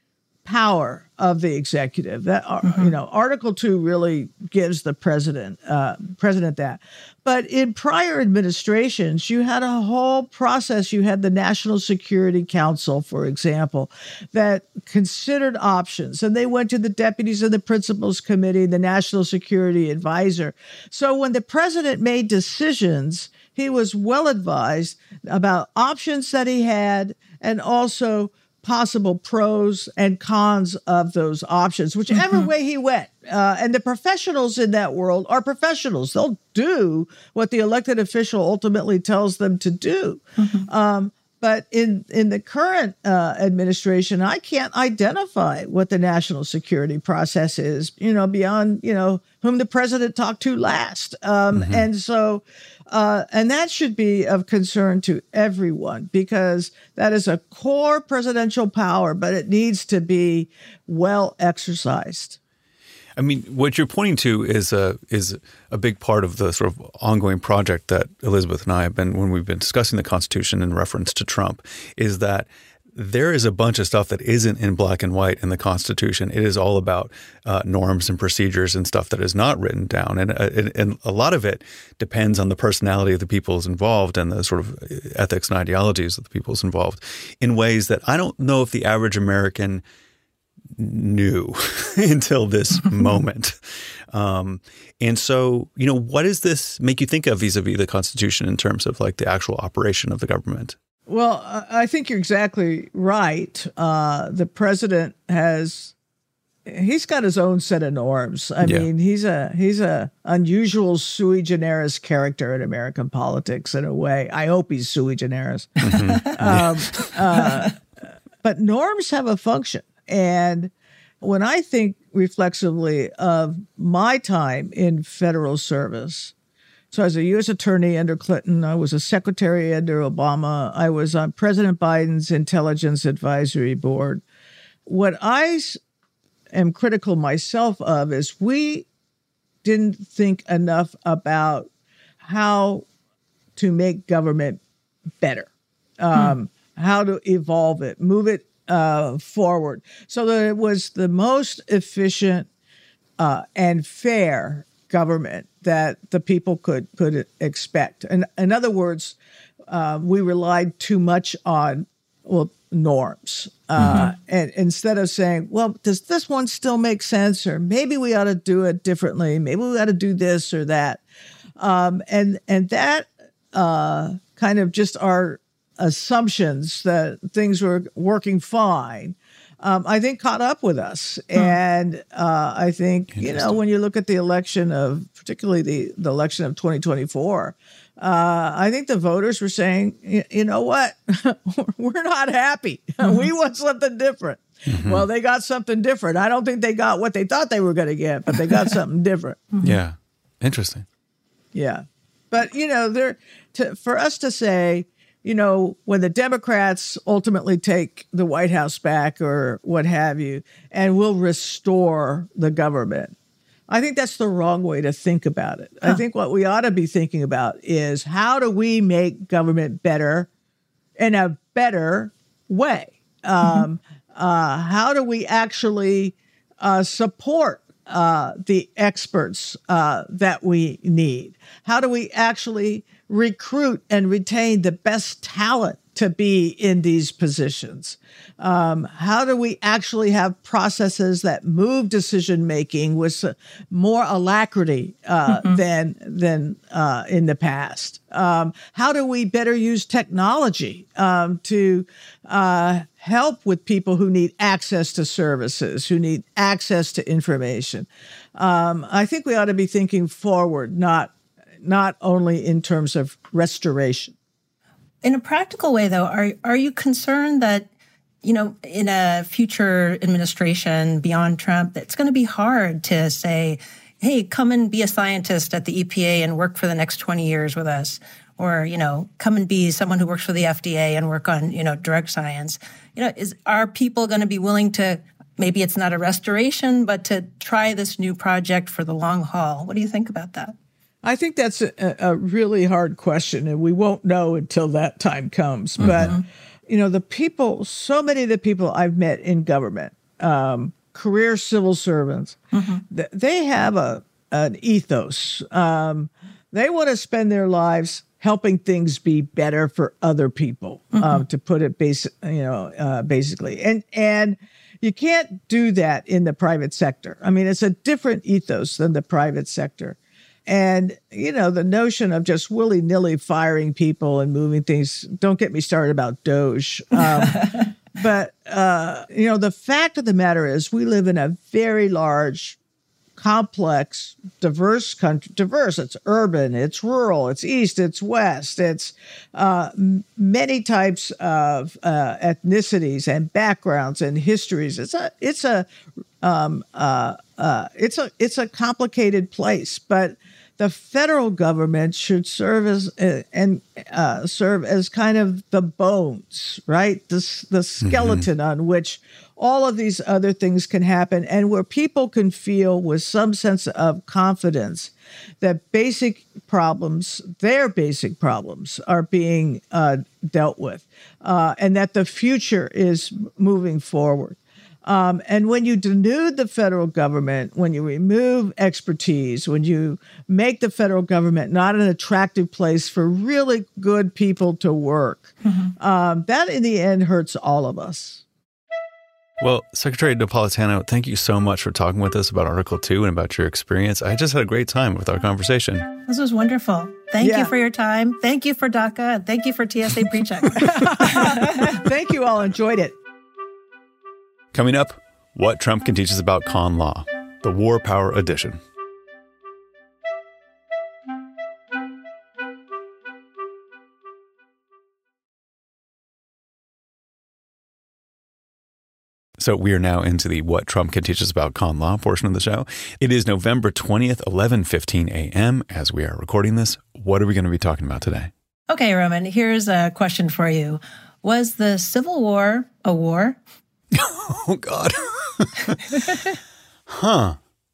power of the executive. That mm-hmm. you know, Article Two really gives the president uh, president that. But in prior administrations, you had a whole process. You had the National Security Council, for example, that considered options, and they went to the deputies of the Principals Committee, the National Security Advisor. So when the president made decisions, he was well advised about options that he had, and also possible pros and cons of those options, whichever mm-hmm. way he went. Uh, and the professionals in that world are professionals. They'll do what the elected official ultimately tells them to do. Mm-hmm. Um, but in, in the current uh, administration, I can't identify what the national security process is, you know, beyond, you know, whom the president talked to last. Um, mm-hmm. And so, uh, and that should be of concern to everyone, because that is a core presidential power, but it needs to be well exercised. I mean, what you're pointing to is a is a big part of the sort of ongoing project that Elizabeth and I have been, when we've been discussing the Constitution in reference to Trump, is that there is a bunch of stuff that isn't in black and white in the Constitution. It is all about uh, norms and procedures and stuff that is not written down. And, uh, and, and a lot of it depends on the personality of the peoples involved and the sort of ethics and ideologies of the peoples involved in ways that I don't know if the average American knew until this moment. Um, and so, you know, what does this make you think of vis-a-vis the Constitution in terms of like the actual operation of the government? Well, I think you're exactly right. Uh, the president has, he's got his own set of norms. I yeah. mean, he's a he's a unusual sui generis character in American politics in a way. I hope he's sui generis. Mm-hmm. um, uh, but norms have a function. And when I think reflexively of my time in federal service, so I was a U S attorney under Clinton, I was a secretary under Obama, I was on President Biden's Intelligence Advisory Board. What I am critical myself of is we didn't think enough about how to make government better, um, hmm. how to evolve it, move it Uh, forward, so that it was the most efficient uh, and fair government that the people could could expect. And in other words, uh, we relied too much on well norms, uh, mm-hmm. and instead of saying, "Well, does this one still make sense?" or maybe we ought to do it differently. Maybe we ought to do this or that, um, and and that uh, kind of just our assumptions that things were working fine, um, I think caught up with us. Hmm. And uh, I think, you know, when you look at the election of, particularly the, the election of twenty twenty-four, uh, I think the voters were saying, you know what, we're not happy. Mm-hmm. We want something different. Mm-hmm. Well, they got something different. I don't think they got what they thought they were going to get, but they got something different. Mm-hmm. Yeah. Interesting. Yeah. But, you know, there to, for us to say, you know, when the Democrats ultimately take the White House back or what have you, and will restore the government, I think that's the wrong way to think about it. Huh. I think what we ought to be thinking about is how do we make government better in a better way? Mm-hmm. Um, uh, how do we actually uh, support uh, the experts uh, that we need? How do we actually recruit and retain the best talent to be in these positions? Um, how do we actually have processes that move decision-making with more alacrity uh, mm-hmm. than, than uh, in the past? Um, how do we better use technology um, to uh, help with people who need access to services, who need access to information? Um, I think we ought to be thinking forward, not not only in terms of restoration. In a practical way, though, are are you concerned that, you know, in a future administration beyond Trump, it's going to be hard to say, hey, come and be a scientist at the E P A and work for the next twenty years with us? Or, you know, come and be someone who works for the F D A and work on, you know, drug science. You know, is are people going to be willing to, maybe it's not a restoration, but to try this new project for the long haul? What do you think about that? I think that's a, a really hard question, and we won't know until that time comes. Mm-hmm. But, you know, the people, so many of the people I've met in government, um, career civil servants, mm-hmm. th- they have a an ethos. Um, they want to spend their lives helping things be better for other people, mm-hmm. um, to put it basic, you know, uh, basically. And and you can't do that in the private sector. I mean, it's a different ethos than the private sector. And, you know, the notion of just willy-nilly firing people and moving things, don't get me started about Doge. Um, but, uh, you know, the fact of the matter is we live in a very large, complex, diverse country. Diverse, it's urban, it's rural, it's east, it's west, it's uh, many types of uh, ethnicities and backgrounds and histories. It's a, it's a, um, uh, uh, it's a, it's a complicated place, but the federal government should serve as uh, and uh, serve as kind of the bones, right? The the skeleton mm-hmm. on which all of these other things can happen, and where people can feel with some sense of confidence that basic problems, their basic problems, are being uh, dealt with, uh, and that the future is moving forward. Um, and when you denude the federal government, when you remove expertise, when you make the federal government not an attractive place for really good people to work, mm-hmm. um, that in the end hurts all of us. Well, Secretary Napolitano, thank you so much for talking with us about Article two and about your experience. I just had a great time with our conversation. This was wonderful. Thank yeah. you for your time. Thank you for DACA. And thank you for T S A PreCheck. Thank you all. Enjoyed it. Coming up, what Trump can teach us about con law, the War Power Edition. So we are now into the What Trump Can Teach Us About Con Law portion of the show. It is November twentieth, eleven fifteen a.m. as we are recording this. What are we going to be talking about today? Okay, Roman, here's a question for you. Was the Civil War a war? Oh, God. Huh.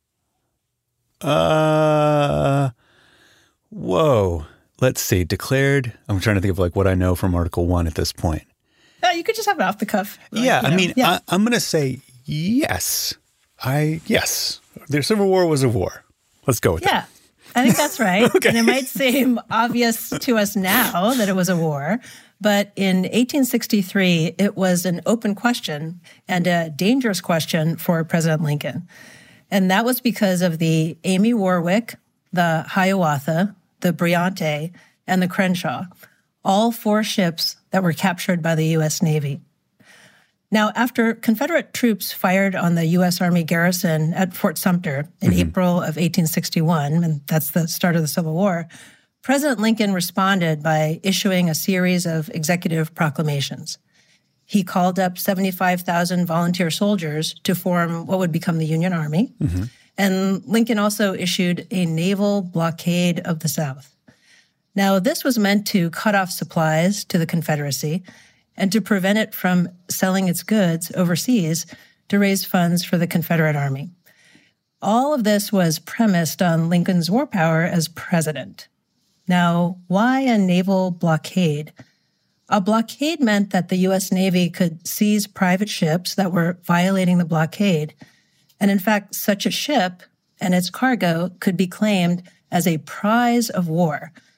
Uh, whoa. Let's see. Declared. I'm trying to think of like what I know from Article one at this point. Uh, you could just have it off the cuff. Like, yeah. you know. I mean, yeah. I, I'm going to say yes. I, yes. The Civil War was a war. Let's go with yeah. that. I think that's right. Okay. And it might seem obvious to us now that it was a war. But in eighteen sixty-three, it was an open question and a dangerous question for President Lincoln. And that was because of the Amy Warwick, the Hiawatha, the Briante, and the Crenshaw, all four ships that were captured by the U S Navy. Now, after Confederate troops fired on the U S Army garrison at Fort Sumter in mm-hmm. April of eighteen sixty-one, and that's the start of the Civil War, President Lincoln responded by issuing a series of executive proclamations. He called up seventy-five thousand volunteer soldiers to form what would become the Union Army. Mm-hmm. And Lincoln also issued a naval blockade of the South. Now, this was meant to cut off supplies to the Confederacy and to prevent it from selling its goods overseas to raise funds for the Confederate Army. All of this was premised on Lincoln's war power as president. Now, why a naval blockade? A blockade meant that the U S Navy could seize private ships that were violating the blockade. And in fact, such a ship and its cargo could be claimed as a prize of war.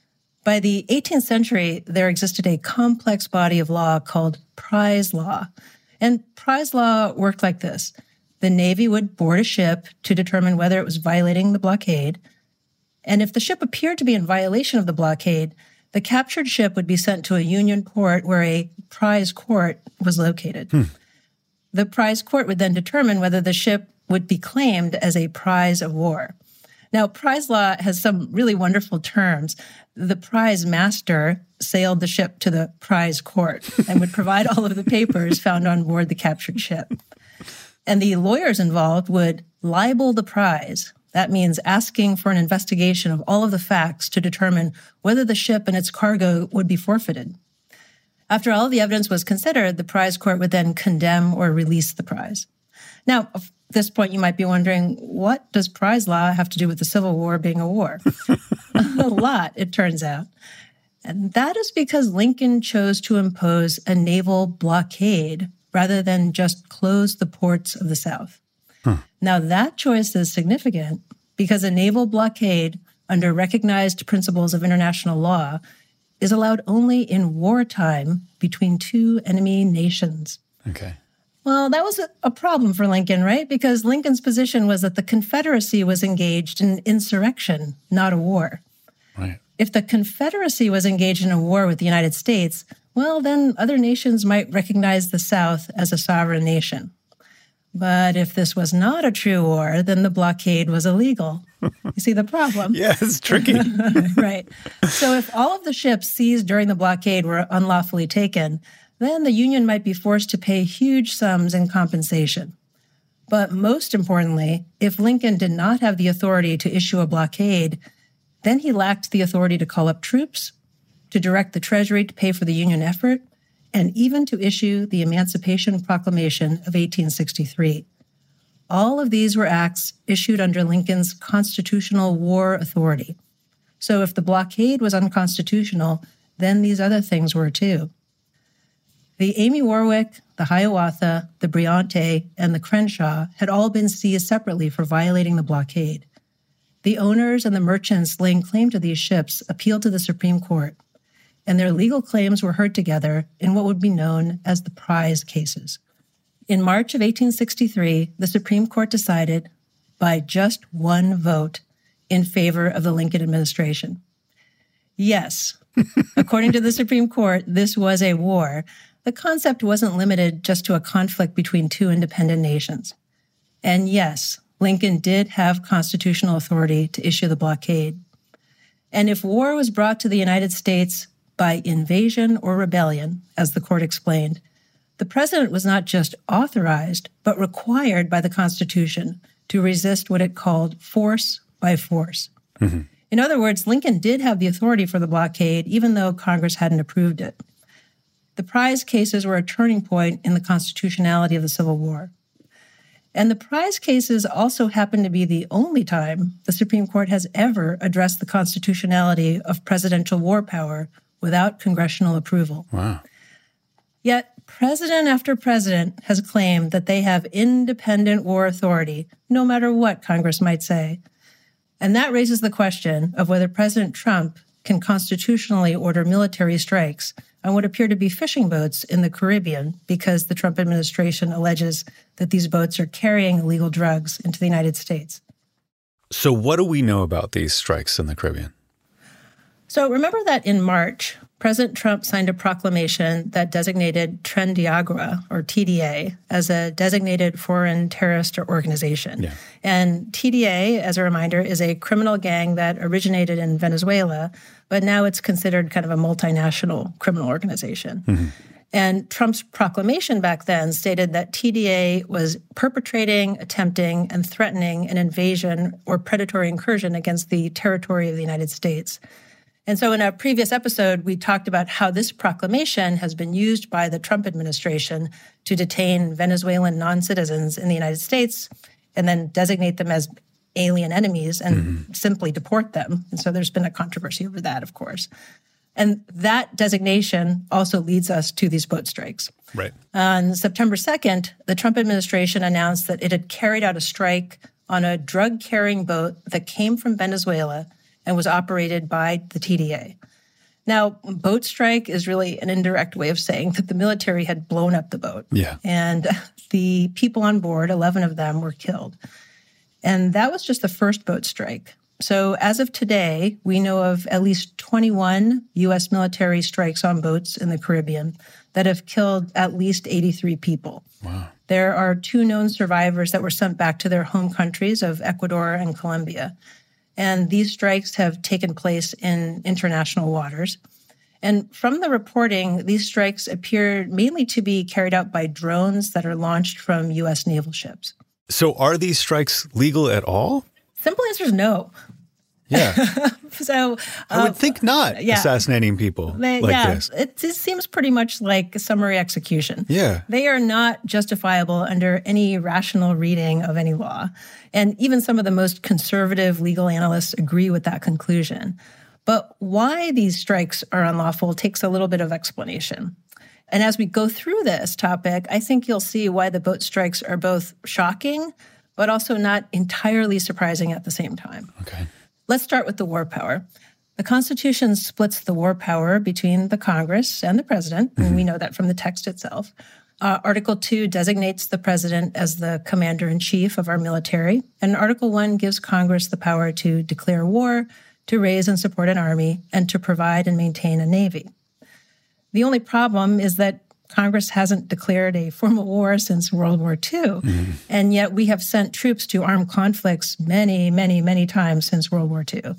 By the eighteenth century, there existed a complex body of law called prize law. And prize law worked like this. The Navy would board a ship to determine whether it was violating the blockade. And if the ship appeared to be in violation of the blockade, the captured ship would be sent to a Union port where a prize court was located. Hmm. The prize court would then determine whether the ship would be claimed as a prize of war. Now, prize law has some really wonderful terms. The prize master sailed the ship to the prize court and would provide all of the papers found on board the captured ship. And the lawyers involved would libel the prize. That means asking for an investigation of all of the facts to determine whether the ship and its cargo would be forfeited. After all of the evidence was considered, the prize court would then condemn or release the prize. Now, at this point, you might be wondering, what does prize law have to do with the Civil War being a war? A lot, it turns out. And that is because Lincoln chose to impose a naval blockade rather than just close the ports of the South. Huh. Now, that choice is significant because a naval blockade under recognized principles of international law is allowed only in wartime between two enemy nations. Okay. Well, that was a problem for Lincoln, right? Because Lincoln's position was that the Confederacy was engaged in insurrection, not a war. Right. If the Confederacy was engaged in a war with the United States, well, then other nations might recognize the South as a sovereign nation. But if this was not a true war, then the blockade was illegal. You see the problem? Yeah, it's tricky. Right. So if all of the ships seized during the blockade were unlawfully taken, then the Union might be forced to pay huge sums in compensation. But most importantly, if Lincoln did not have the authority to issue a blockade, then he lacked the authority to call up troops, to direct the Treasury to pay for the Union effort, and even to issue the Emancipation Proclamation of eighteen sixty-three. All of these were acts issued under Lincoln's constitutional war authority. So if the blockade was unconstitutional, then these other things were too. The Amy Warwick, the Hiawatha, the Briante, and the Crenshaw had all been seized separately for violating the blockade. The owners and the merchants laying claim to these ships appealed to the Supreme Court, and their legal claims were heard together in what would be known as the prize cases. In March of eighteen sixty-three, the Supreme Court decided, by just one vote, in favor of the Lincoln administration. Yes, according to the Supreme Court, this was a war. The concept wasn't limited just to a conflict between two independent nations. And yes, Lincoln did have constitutional authority to issue the blockade. And if war was brought to the United States by invasion or rebellion, as the court explained, the president was not just authorized, but required by the Constitution to resist what it called force by force. Mm-hmm. In other words, Lincoln did have the authority for the blockade, even though Congress hadn't approved it. The prize cases were a turning point in the constitutionality of the Civil War. And the prize cases also happen to be the only time the Supreme Court has ever addressed the constitutionality of presidential war power without congressional approval. Wow. Yet, president after president has claimed that they have independent war authority, no matter what Congress might say. And that raises the question of whether President Trump can constitutionally order military strikes on what appear to be fishing boats in the Caribbean because the Trump administration alleges that these boats are carrying illegal drugs into the United States. So what do we know about these strikes in the Caribbean? So remember that in March, President Trump signed a proclamation that designated Tren de Agua, or T D A, as a designated foreign terrorist organization. Yeah. And T D A, as a reminder, is a criminal gang that originated in Venezuela, but now it's considered kind of a multinational criminal organization. Mm-hmm. And Trump's proclamation back then stated that T D A was perpetrating, attempting, and threatening an invasion or predatory incursion against the territory of the United States. And so in a previous episode, we talked about how this proclamation has been used by the Trump administration to detain Venezuelan non-citizens in the United States and then designate them as alien enemies and mm-hmm. simply deport them. And so there's been a controversy over that, of course. And that designation also leads us to these boat strikes. Right. On September second, the Trump administration announced that it had carried out a strike on a drug-carrying boat that came from Venezuela and was operated by the T D A. Now, boat strike is really an indirect way of saying that the military had blown up the boat. Yeah. And the people on board, eleven of them, were killed. And that was just the first boat strike. So as of today, we know of at least twenty-one U S military strikes on boats in the Caribbean that have killed at least eighty-three people. Wow. There are two known survivors that were sent back to their home countries of Ecuador and Colombia. And these strikes have taken place in international waters. And from the reporting, these strikes appear mainly to be carried out by drones that are launched from U S naval ships. So are these strikes legal at all? Simple answer is no. Yeah. so uh, I would think not, yeah. assassinating people they, like yeah, this. It, it seems pretty much like summary execution. Yeah. They are not justifiable under any rational reading of any law. And even some of the most conservative legal analysts agree with that conclusion. But why these strikes are unlawful takes a little bit of explanation. And as we go through this topic, I think you'll see why the boat strikes are both shocking, but also not entirely surprising at the same time. Okay. Let's start with the war power. The Constitution splits the war power between the Congress and the president, mm-hmm. and we know that from the text itself. Uh, Article two designates the president as the commander-in-chief of our military, and Article one gives Congress the power to declare war, to raise and support an army, and to provide and maintain a navy. The only problem is that Congress hasn't declared a formal war since World War Two, mm-hmm. and yet we have sent troops to armed conflicts many, many, many times since World War Two.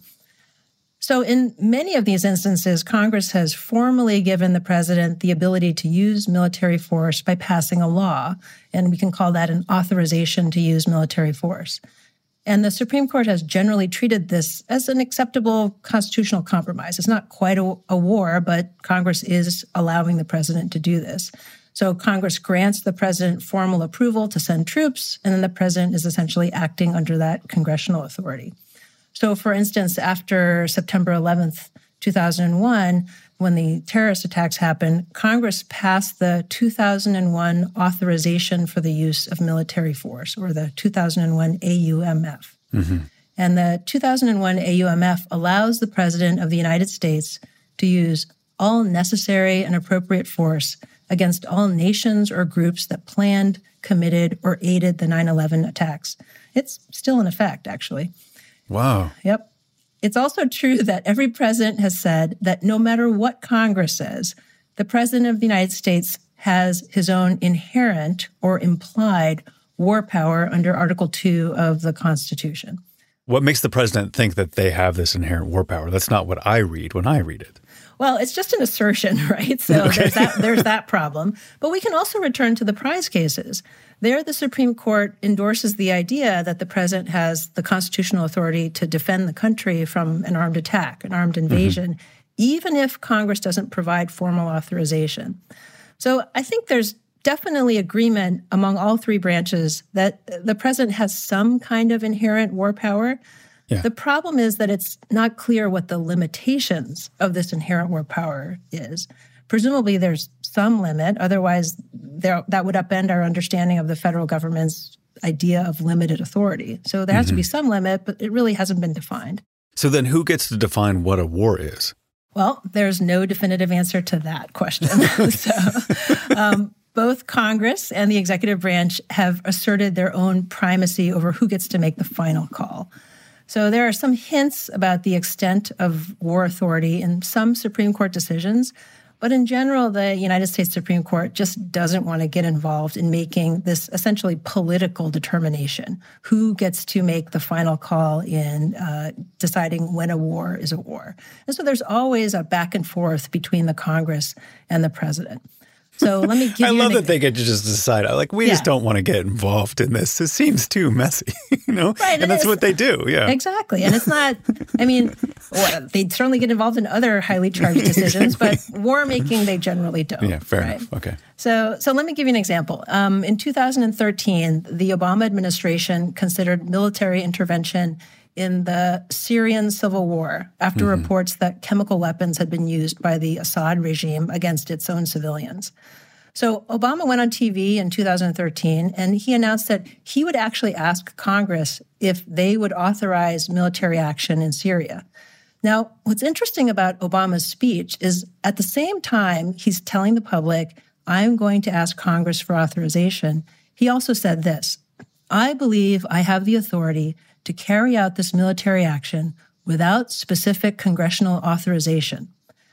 So in many of these instances, Congress has formally given the president the ability to use military force by passing a law, and we can call that an authorization to use military force. And the Supreme Court has generally treated this as an acceptable constitutional compromise. It's not quite a, a war, but Congress is allowing the president to do this. So Congress grants the president formal approval to send troops, and then the president is essentially acting under that congressional authority. So, for instance, after September eleventh, two thousand one, when the terrorist attacks happened, Congress passed the two thousand one Authorization for the Use of Military Force, or the two thousand one A U M F. Mm-hmm. And the two thousand one A U M F allows the President of the United States to use all necessary and appropriate force against all nations or groups that planned, committed, or aided the nine eleven attacks. It's still in effect, actually. Wow. Yep. It's also true that every president has said that no matter what Congress says, the president of the United States has his own inherent or implied war power under Article two of the Constitution. What makes the president think that they have this inherent war power? That's not what I read when I read it. Well, it's just an assertion, right? So okay. there's that there's that problem. But we can also return to the prize cases. There, the Supreme Court endorses the idea that the president has the constitutional authority to defend the country from an armed attack, an armed invasion, mm-hmm. even if Congress doesn't provide formal authorization. So I think there's definitely agreement among all three branches that the president has some kind of inherent war power. Yeah. The problem is that it's not clear what the limitations of this inherent war power is. Presumably there's some limit, otherwise there, that would upend our understanding of the federal government's idea of limited authority. So there has mm-hmm. to be some limit, but it really hasn't been defined. So then who gets to define what a war is? Well, there's no definitive answer to that question. so um, both Congress and the executive branch have asserted their own primacy over who gets to make the final call. So there are some hints about the extent of war authority in some Supreme Court decisions, but in general, the United States Supreme Court just doesn't want to get involved in making this essentially political determination. Who gets to make the final call in uh, deciding when a war is a war? And so there's always a back and forth between the Congress and the president. So let me give I you love an, that they get to just decide, like, we yeah. just don't want to get involved in this. It seems too messy, you know? Right, and that's what they do, yeah. Exactly. And it's not, I mean, well, they certainly get involved in other highly charged decisions, but war making, they generally don't. Yeah, fair right? enough. Okay. So, so let me give you an example. Um, in two thousand thirteen, the Obama administration considered military intervention in the Syrian civil war after mm-hmm. reports that chemical weapons had been used by the Assad regime against its own civilians. So Obama went on T V in two thousand thirteen, and he announced that he would actually ask Congress if they would authorize military action in Syria. Now, what's interesting about Obama's speech is at the same time he's telling the public, I'm going to ask Congress for authorization, he also said this, I believe I have the authority to carry out this military action without specific congressional authorization.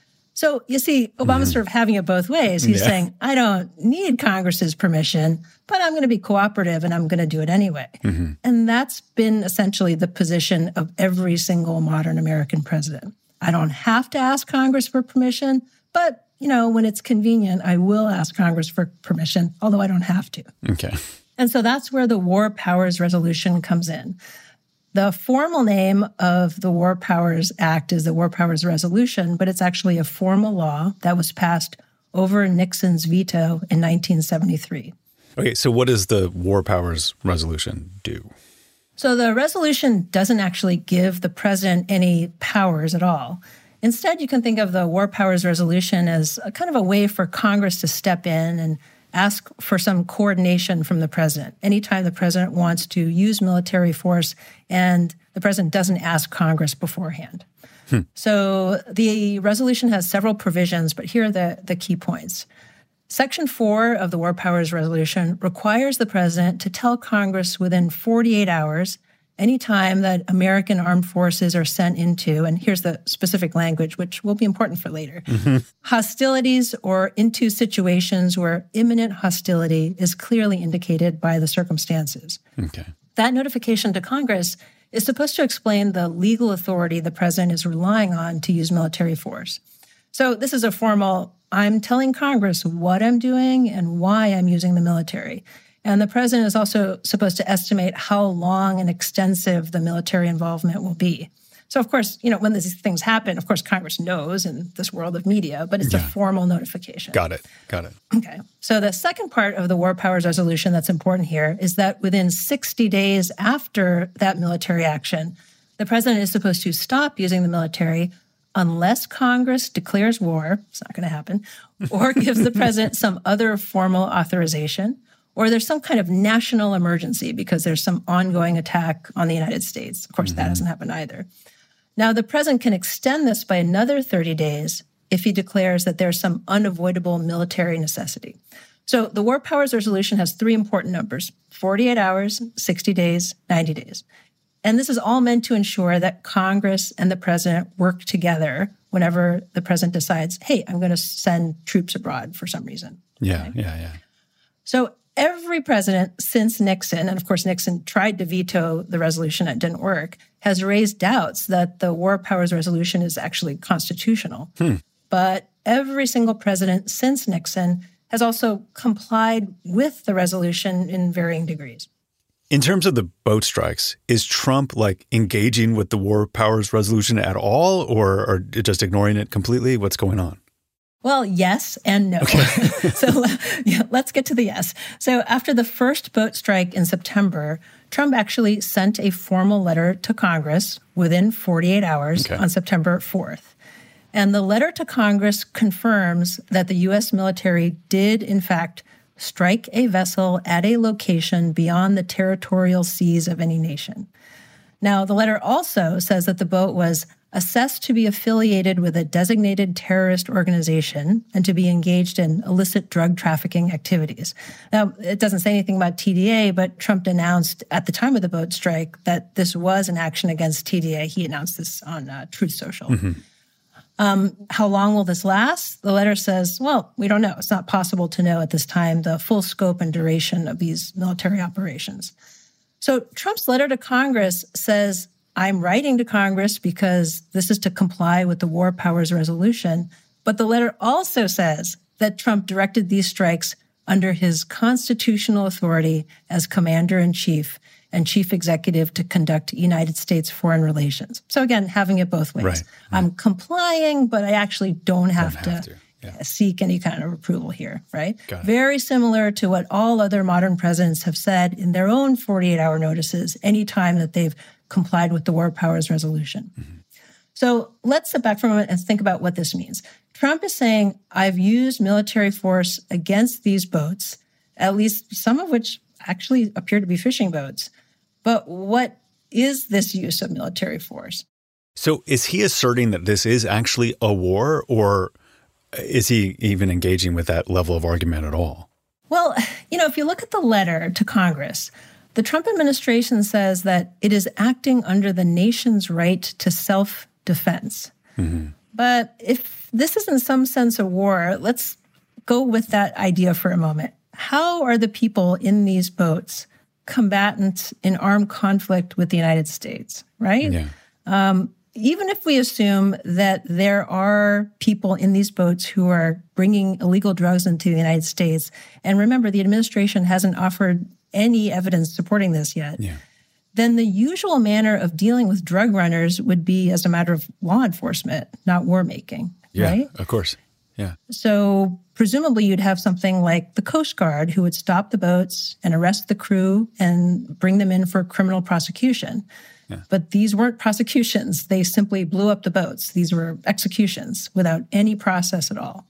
So you see, Obama's mm. sort of having it both ways. He's yeah. saying, I don't need Congress's permission, but I'm going to be cooperative and I'm going to do it anyway. Mm-hmm. And that's been essentially the position of every single modern American president. I don't have to ask Congress for permission, but, you know, when it's convenient, I will ask Congress for permission, although I don't have to. Okay. And so that's where the War Powers Resolution comes in. The formal name of the War Powers Act is the War Powers Resolution, but it's actually a formal law that was passed over Nixon's veto in nineteen seventy-three. Okay, so what does the War Powers Resolution do? So the resolution doesn't actually give the president any powers at all. Instead, you can think of the War Powers Resolution as a kind of a way for Congress to step in and ask for some coordination from the president. Anytime the president wants to use military force and the president doesn't ask Congress beforehand. Hmm. So the resolution has several provisions, but here are the, the key points. Section four of the War Powers Resolution requires the president to tell Congress within forty-eight hours anytime that American armed forces are sent into, and here's the specific language, which will be important for later, mm-hmm. hostilities or into situations where imminent hostility is clearly indicated by the circumstances. Okay. That notification to Congress is supposed to explain the legal authority the president is relying on to use military force. So this is a formal, I'm telling Congress what I'm doing and why I'm using the military. And the president is also supposed to estimate how long and extensive the military involvement will be. So, of course, you know, when these things happen, of course, Congress knows in this world of media, but it's yeah. a formal notification. Got it. Got it. Okay. So the second part of the War Powers Resolution that's important here is that within sixty days after that military action, the president is supposed to stop using the military unless Congress declares war, it's not going to happen, or gives the president some other formal authorization, or there's some kind of national emergency because there's some ongoing attack on the United States. Of course, mm-hmm. that hasn't happened either. Now, the president can extend this by another thirty days if he declares that there's some unavoidable military necessity. So the War Powers Resolution has three important numbers, forty-eight hours, sixty days, ninety days. And this is all meant to ensure that Congress and the president work together whenever the president decides, hey, I'm going to send troops abroad for some reason. Yeah, okay? yeah, yeah. So every president since Nixon, and of course Nixon tried to veto the resolution, it didn't work, has raised doubts that the War Powers Resolution is actually constitutional. Hmm. But every single president since Nixon has also complied with the resolution in varying degrees. In terms of the boat strikes, is Trump like engaging with the War Powers Resolution at all, or, or just ignoring it completely? What's going on? Well, yes and no. Okay. so yeah, let's get to the yes. So after the first boat strike in September, Trump actually sent a formal letter to Congress within forty-eight hours okay. on September fourth. And the letter to Congress confirms that the U S military did, in fact, strike a vessel at a location beyond the territorial seas of any nation. Now, the letter also says that the boat was assessed to be affiliated with a designated terrorist organization and to be engaged in illicit drug trafficking activities. Now, it doesn't say anything about T D A, but Trump announced at the time of the boat strike that this was an action against T D A. He announced this on uh, Truth Social. Mm-hmm. Um, how long will this last? The letter says, well, we don't know. It's not possible to know at this time the full scope and duration of these military operations. So Trump's letter to Congress says, I'm writing to Congress because this is to comply with the War Powers Resolution. But the letter also says that Trump directed these strikes under his constitutional authority as commander-in-chief and chief executive to conduct United States foreign relations. So again, having it both ways. Right, right. I'm complying, but I actually don't have, don't have to, to. Yeah. seek any kind of approval here, right? Very similar to what all other modern presidents have said in their own forty-eight hour notices anytime that they've complied with the War Powers Resolution. Mm-hmm. So let's step back for a moment and think about what this means. Trump is saying, I've used military force against these boats, at least some of which actually appear to be fishing boats. But what is this use of military force? So is he asserting that this is actually a war, or is he even engaging with that level of argument at all? Well, you know, if you look at the letter to Congress, the Trump administration says that it is acting under the nation's right to self-defense. Mm-hmm. But if this is in some sense a war, let's go with that idea for a moment. How are the people in these boats combatants in armed conflict with the United States, right? Yeah. Um, even if we assume that there are people in these boats who are bringing illegal drugs into the United States, and remember, the administration hasn't offered any evidence supporting this yet, yeah. then the usual manner of dealing with drug runners would be as a matter of law enforcement, not war making, yeah, right? Of course, yeah. So presumably you'd have something like the Coast Guard who would stop the boats and arrest the crew and bring them in for criminal prosecution. Yeah. But these weren't prosecutions. They simply blew up the boats. These were executions without any process at all.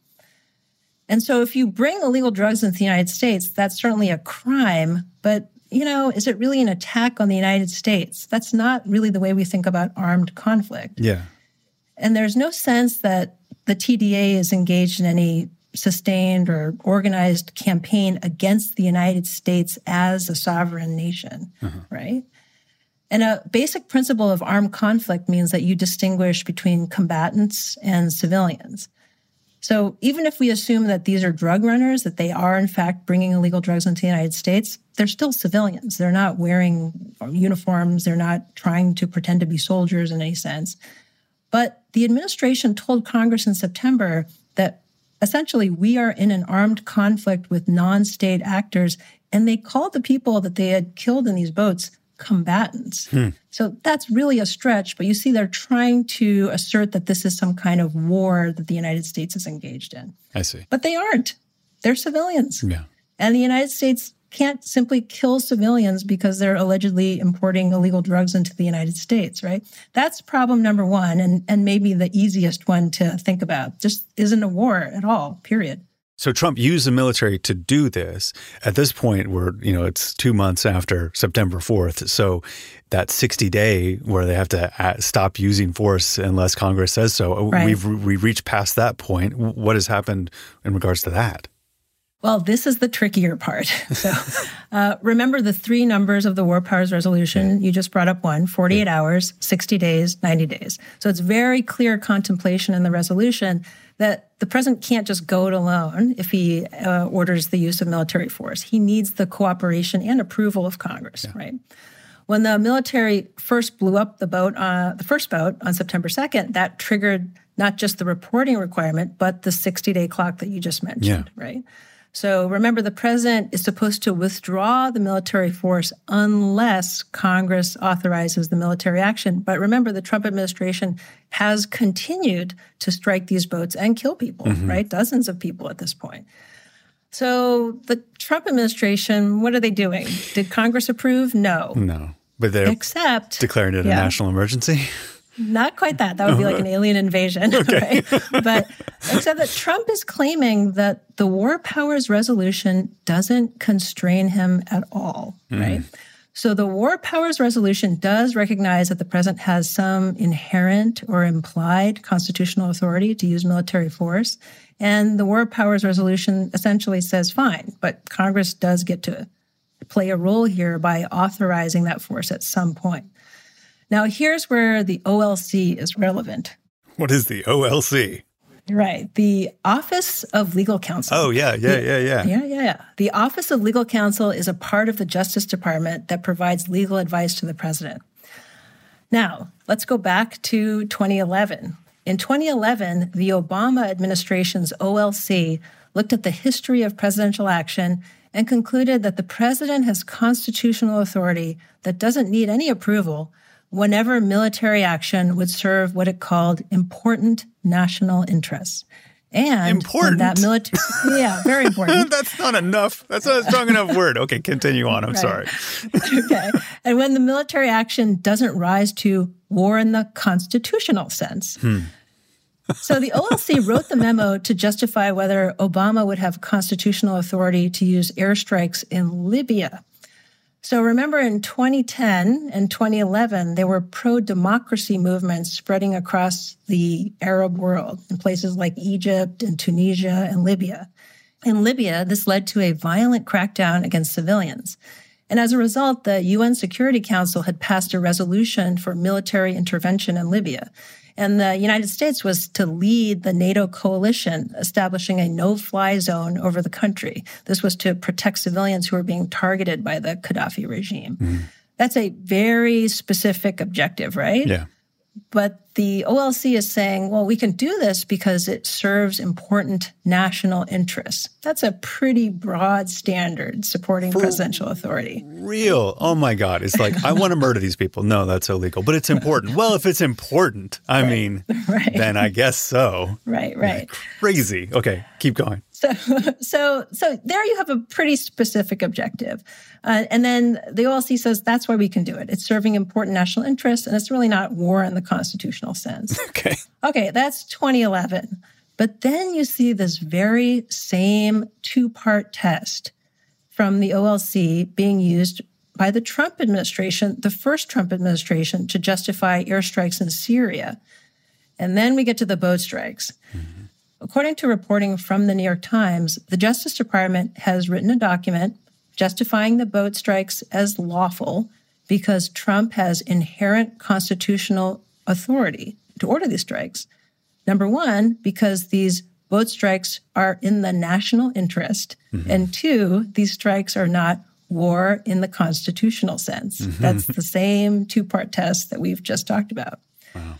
And so if you bring illegal drugs into the United States, that's certainly a crime. But, you know, is it really an attack on the United States? That's not really the way we think about armed conflict. Yeah. And there's no sense that the T D A is engaged in any sustained or organized campaign against the United States as a sovereign nation, uh-huh. right? And a basic principle of armed conflict means that you distinguish between combatants and civilians. So even if we assume that these are drug runners, that they are in fact bringing illegal drugs into the United States, they're still civilians. They're not wearing uniforms. They're not trying to pretend to be soldiers in any sense. But the administration told Congress in September that essentially we are in an armed conflict with non-state actors, and they called the people that they had killed in these boats combatants. Hmm. So that's really a stretch, but you see they're trying to assert that this is some kind of war that the United States is engaged in. I see. But they aren't. They're civilians. Yeah. And the United States can't simply kill civilians because they're allegedly importing illegal drugs into the United States, right? That's problem number one, and, and maybe the easiest one to think about. Just isn't a war at all, period. So Trump used the military to do this. At this point, we're, you know, it's two months after September fourth. So that sixty day where they have to stop using force unless Congress says so, right. we've we reached past that point. What has happened in regards to that? Well, this is the trickier part. So uh, remember the three numbers of the War Powers Resolution. You just brought up one, forty-eight yeah. hours, sixty days, ninety days. So it's very clear contemplation in the resolution that the president can't just go it alone if he uh, orders the use of military force. He needs the cooperation and approval of Congress, yeah. right? When the military first blew up the boat, uh, the first boat on September second, that triggered not just the reporting requirement, but the sixty-day clock that you just mentioned, yeah. right? So remember, the president is supposed to withdraw the military force unless Congress authorizes the military action. But remember, the Trump administration has continued to strike these boats and kill people, mm-hmm. right? Dozens of people at this point. So the Trump administration, what are they doing? Did Congress approve? No. No. But they're Except, declaring it a yeah. national emergency? Not quite that. That would be like an alien invasion, okay. right? But except that Trump is claiming that the War Powers Resolution doesn't constrain him at all, mm. right? So the War Powers Resolution does recognize that the president has some inherent or implied constitutional authority to use military force. And the War Powers Resolution essentially says, fine, but Congress does get to play a role here by authorizing that force at some point. Now, here's where the O L C is relevant. What is the O L C? Right. The Office of Legal Counsel. Oh, yeah, yeah, the, yeah, yeah. Yeah, yeah, yeah. The Office of Legal Counsel is a part of the Justice Department that provides legal advice to the president. Now, let's go back to twenty eleven. In twenty eleven, the Obama administration's O L C looked at the history of presidential action and concluded that the president has constitutional authority that doesn't need any approval whenever military action would serve what it called important national interests. And important? that military, yeah, very important. That's not enough. That's not a strong enough word. Okay, continue on. I'm right. sorry. Okay. And when the military action doesn't rise to war in the constitutional sense. Hmm. So the O L C wrote the memo to justify whether Obama would have constitutional authority to use airstrikes in Libya. So remember in twenty ten and twenty eleven, there were pro-democracy movements spreading across the Arab world in places like Egypt and Tunisia and Libya. In Libya, this led to a violent crackdown against civilians. And as a result, the U N Security Council had passed a resolution for military intervention in Libya. And the United States was to lead the NATO coalition, establishing a no-fly zone over the country. This was to protect civilians who were being targeted by the Gaddafi regime. Mm. That's a very specific objective, right? Yeah. But the O L C is saying, well, we can do this because it serves important national interests. That's a pretty broad standard supporting For presidential authority. Real. Oh, my God. It's like, I want to murder these people. No, that's illegal. But it's important. Well, if it's important, I right. mean, right. then I guess so. Right, right. Like, crazy. Okay, keep going. So, so, so there you have a pretty specific objective. Uh, and then the O L C says that's why we can do it. It's serving important national interests, and it's really not war in the constitutional sense. Okay. Okay, that's twenty eleven. But then you see this very same two-part test from the O L C being used by the Trump administration, the first Trump administration, to justify airstrikes in Syria. And then we get to the boat strikes. Mm-hmm. According to reporting from the New York Times, the Justice Department has written a document justifying the boat strikes as lawful because Trump has inherent constitutional authority to order these strikes. Number one, because these boat strikes are in the national interest. Mm-hmm. And two, these strikes are not war in the constitutional sense. Mm-hmm. That's the same two-part test that we've just talked about. Wow.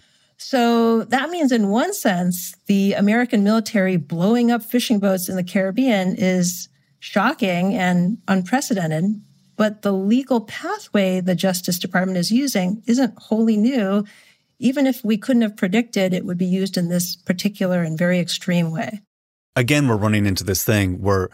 So that means in one sense, the American military blowing up fishing boats in the Caribbean is shocking and unprecedented, but the legal pathway the Justice Department is using isn't wholly new. Even if we couldn't have predicted it would be used in this particular and very extreme way. Again, we're running into this thing where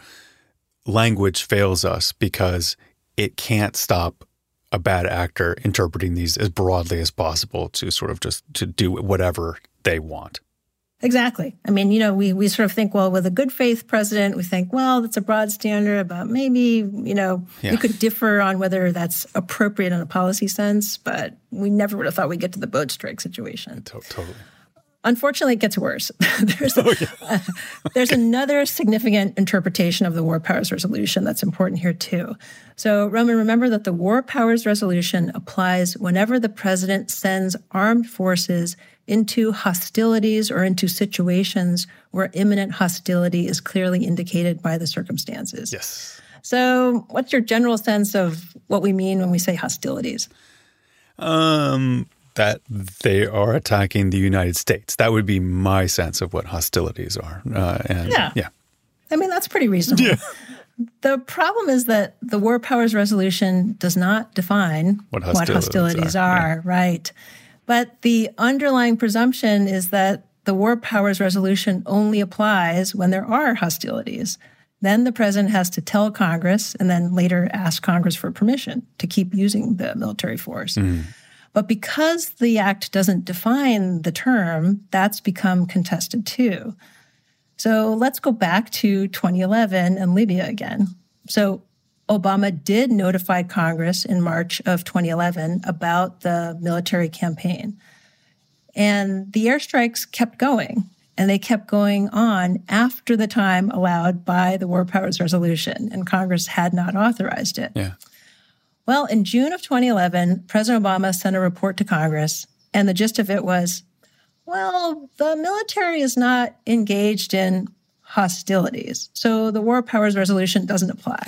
language fails us because it can't stop a bad actor interpreting these as broadly as possible to sort of just to do whatever they want. Exactly. I mean, you know, we we sort of think, well, with a good faith president, we think, well, that's a broad standard, but maybe, you know, yeah. we could differ on whether that's appropriate in a policy sense, but we never would have thought we'd get to the boat strike situation. To- totally. Unfortunately, it gets worse. there's oh, yeah. uh, there's another significant interpretation of the War Powers Resolution that's important here, too. So, Roman, remember that the War Powers Resolution applies whenever the president sends armed forces into hostilities or into situations where imminent hostility is clearly indicated by the circumstances. Yes. So what's your general sense of what we mean when we say hostilities? Um, that they are attacking the United States. That would be my sense of what hostilities are. Uh, and, yeah. yeah. I mean, that's pretty reasonable. Yeah. The problem is that the War Powers Resolution does not define what hostilities, what hostilities are, are yeah. right? But the underlying presumption is that the War Powers Resolution only applies when there are hostilities. Then the president has to tell Congress and then later ask Congress for permission to keep using the military force. Mm. But because the act doesn't define the term, that's become contested too. So let's go back to twenty eleven and Libya again. So Obama did notify Congress in March of twenty eleven about the military campaign. And the airstrikes kept going, and they kept going on after the time allowed by the War Powers Resolution, and Congress had not authorized it. Yeah. Well, in June of twenty eleven, President Obama sent a report to Congress, and the gist of it was, well, the military is not engaged in hostilities, so the War Powers Resolution doesn't apply.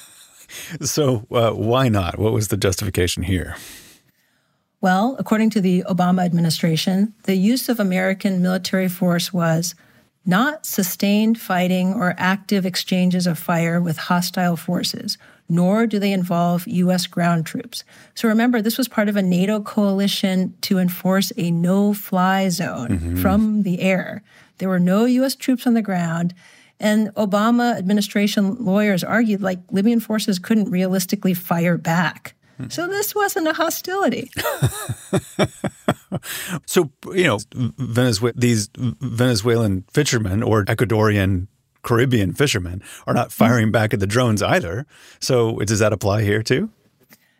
So uh, why not? What was the justification here? Well, according to the Obama administration, the use of American military force was not sustained fighting or active exchanges of fire with hostile forces, nor do they involve U S ground troops. So remember, this was part of a NATO coalition to enforce a no-fly zone mm-hmm. from the air. There were no U S troops on the ground. And Obama administration lawyers argued like Libyan forces couldn't realistically fire back. Hmm. So this wasn't a hostility. So, you know, Venezuela, these Venezuelan fishermen or Ecuadorian Caribbean fishermen are not firing back at the drones either. So does that apply here too?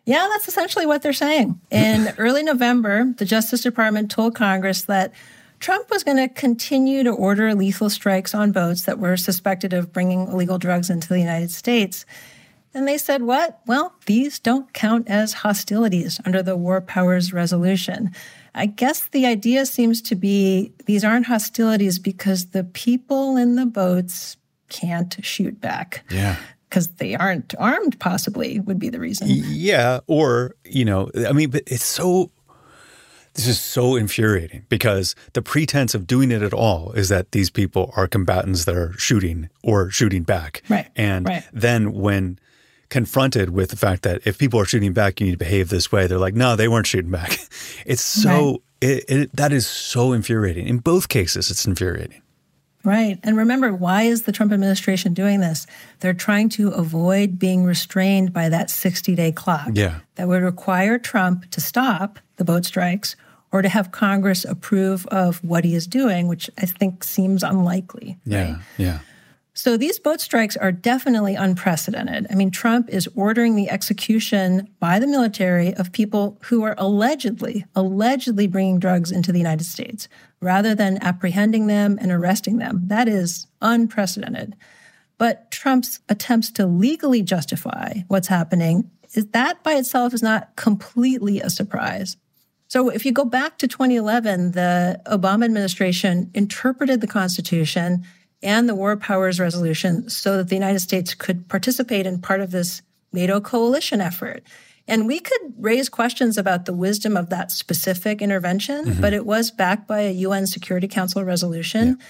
Yeah, that's essentially what they're saying. In early November, the Justice Department told Congress that Trump was going to continue to order lethal strikes on boats that were suspected of bringing illegal drugs into the United States. And they said, what? Well, these don't count as hostilities under the War Powers Resolution. I guess the idea seems to be these aren't hostilities because the people in the boats can't shoot back. Yeah. Because they aren't armed, possibly, would be the reason. Yeah. Or, you know, I mean, but it's so, this is so infuriating because the pretense of doing it at all is that these people are combatants that are shooting or shooting back. Right. And right. then when confronted with the fact that if people are shooting back, you need to behave this way, they're like, no, they weren't shooting back. It's so, right. it, it, that is so infuriating. In both cases, it's infuriating. Right. And remember, why is the Trump administration doing this? They're trying to avoid being restrained by that sixty-day clock yeah. that would require Trump to stop the boat strikes or to have Congress approve of what he is doing, which I think seems unlikely. Yeah, right? yeah. So these boat strikes are definitely unprecedented. I mean, Trump is ordering the execution by the military of people who are allegedly, allegedly bringing drugs into the United States, rather than apprehending them and arresting them. That is unprecedented. But Trump's attempts to legally justify what's happening, is that by itself is not completely a surprise. So if you go back to twenty eleven, the Obama administration interpreted the Constitution and the War Powers Resolution so that the United States could participate in part of this NATO coalition effort. And we could raise questions about the wisdom of that specific intervention, mm-hmm. but it was backed by a U N Security Council resolution. Yeah.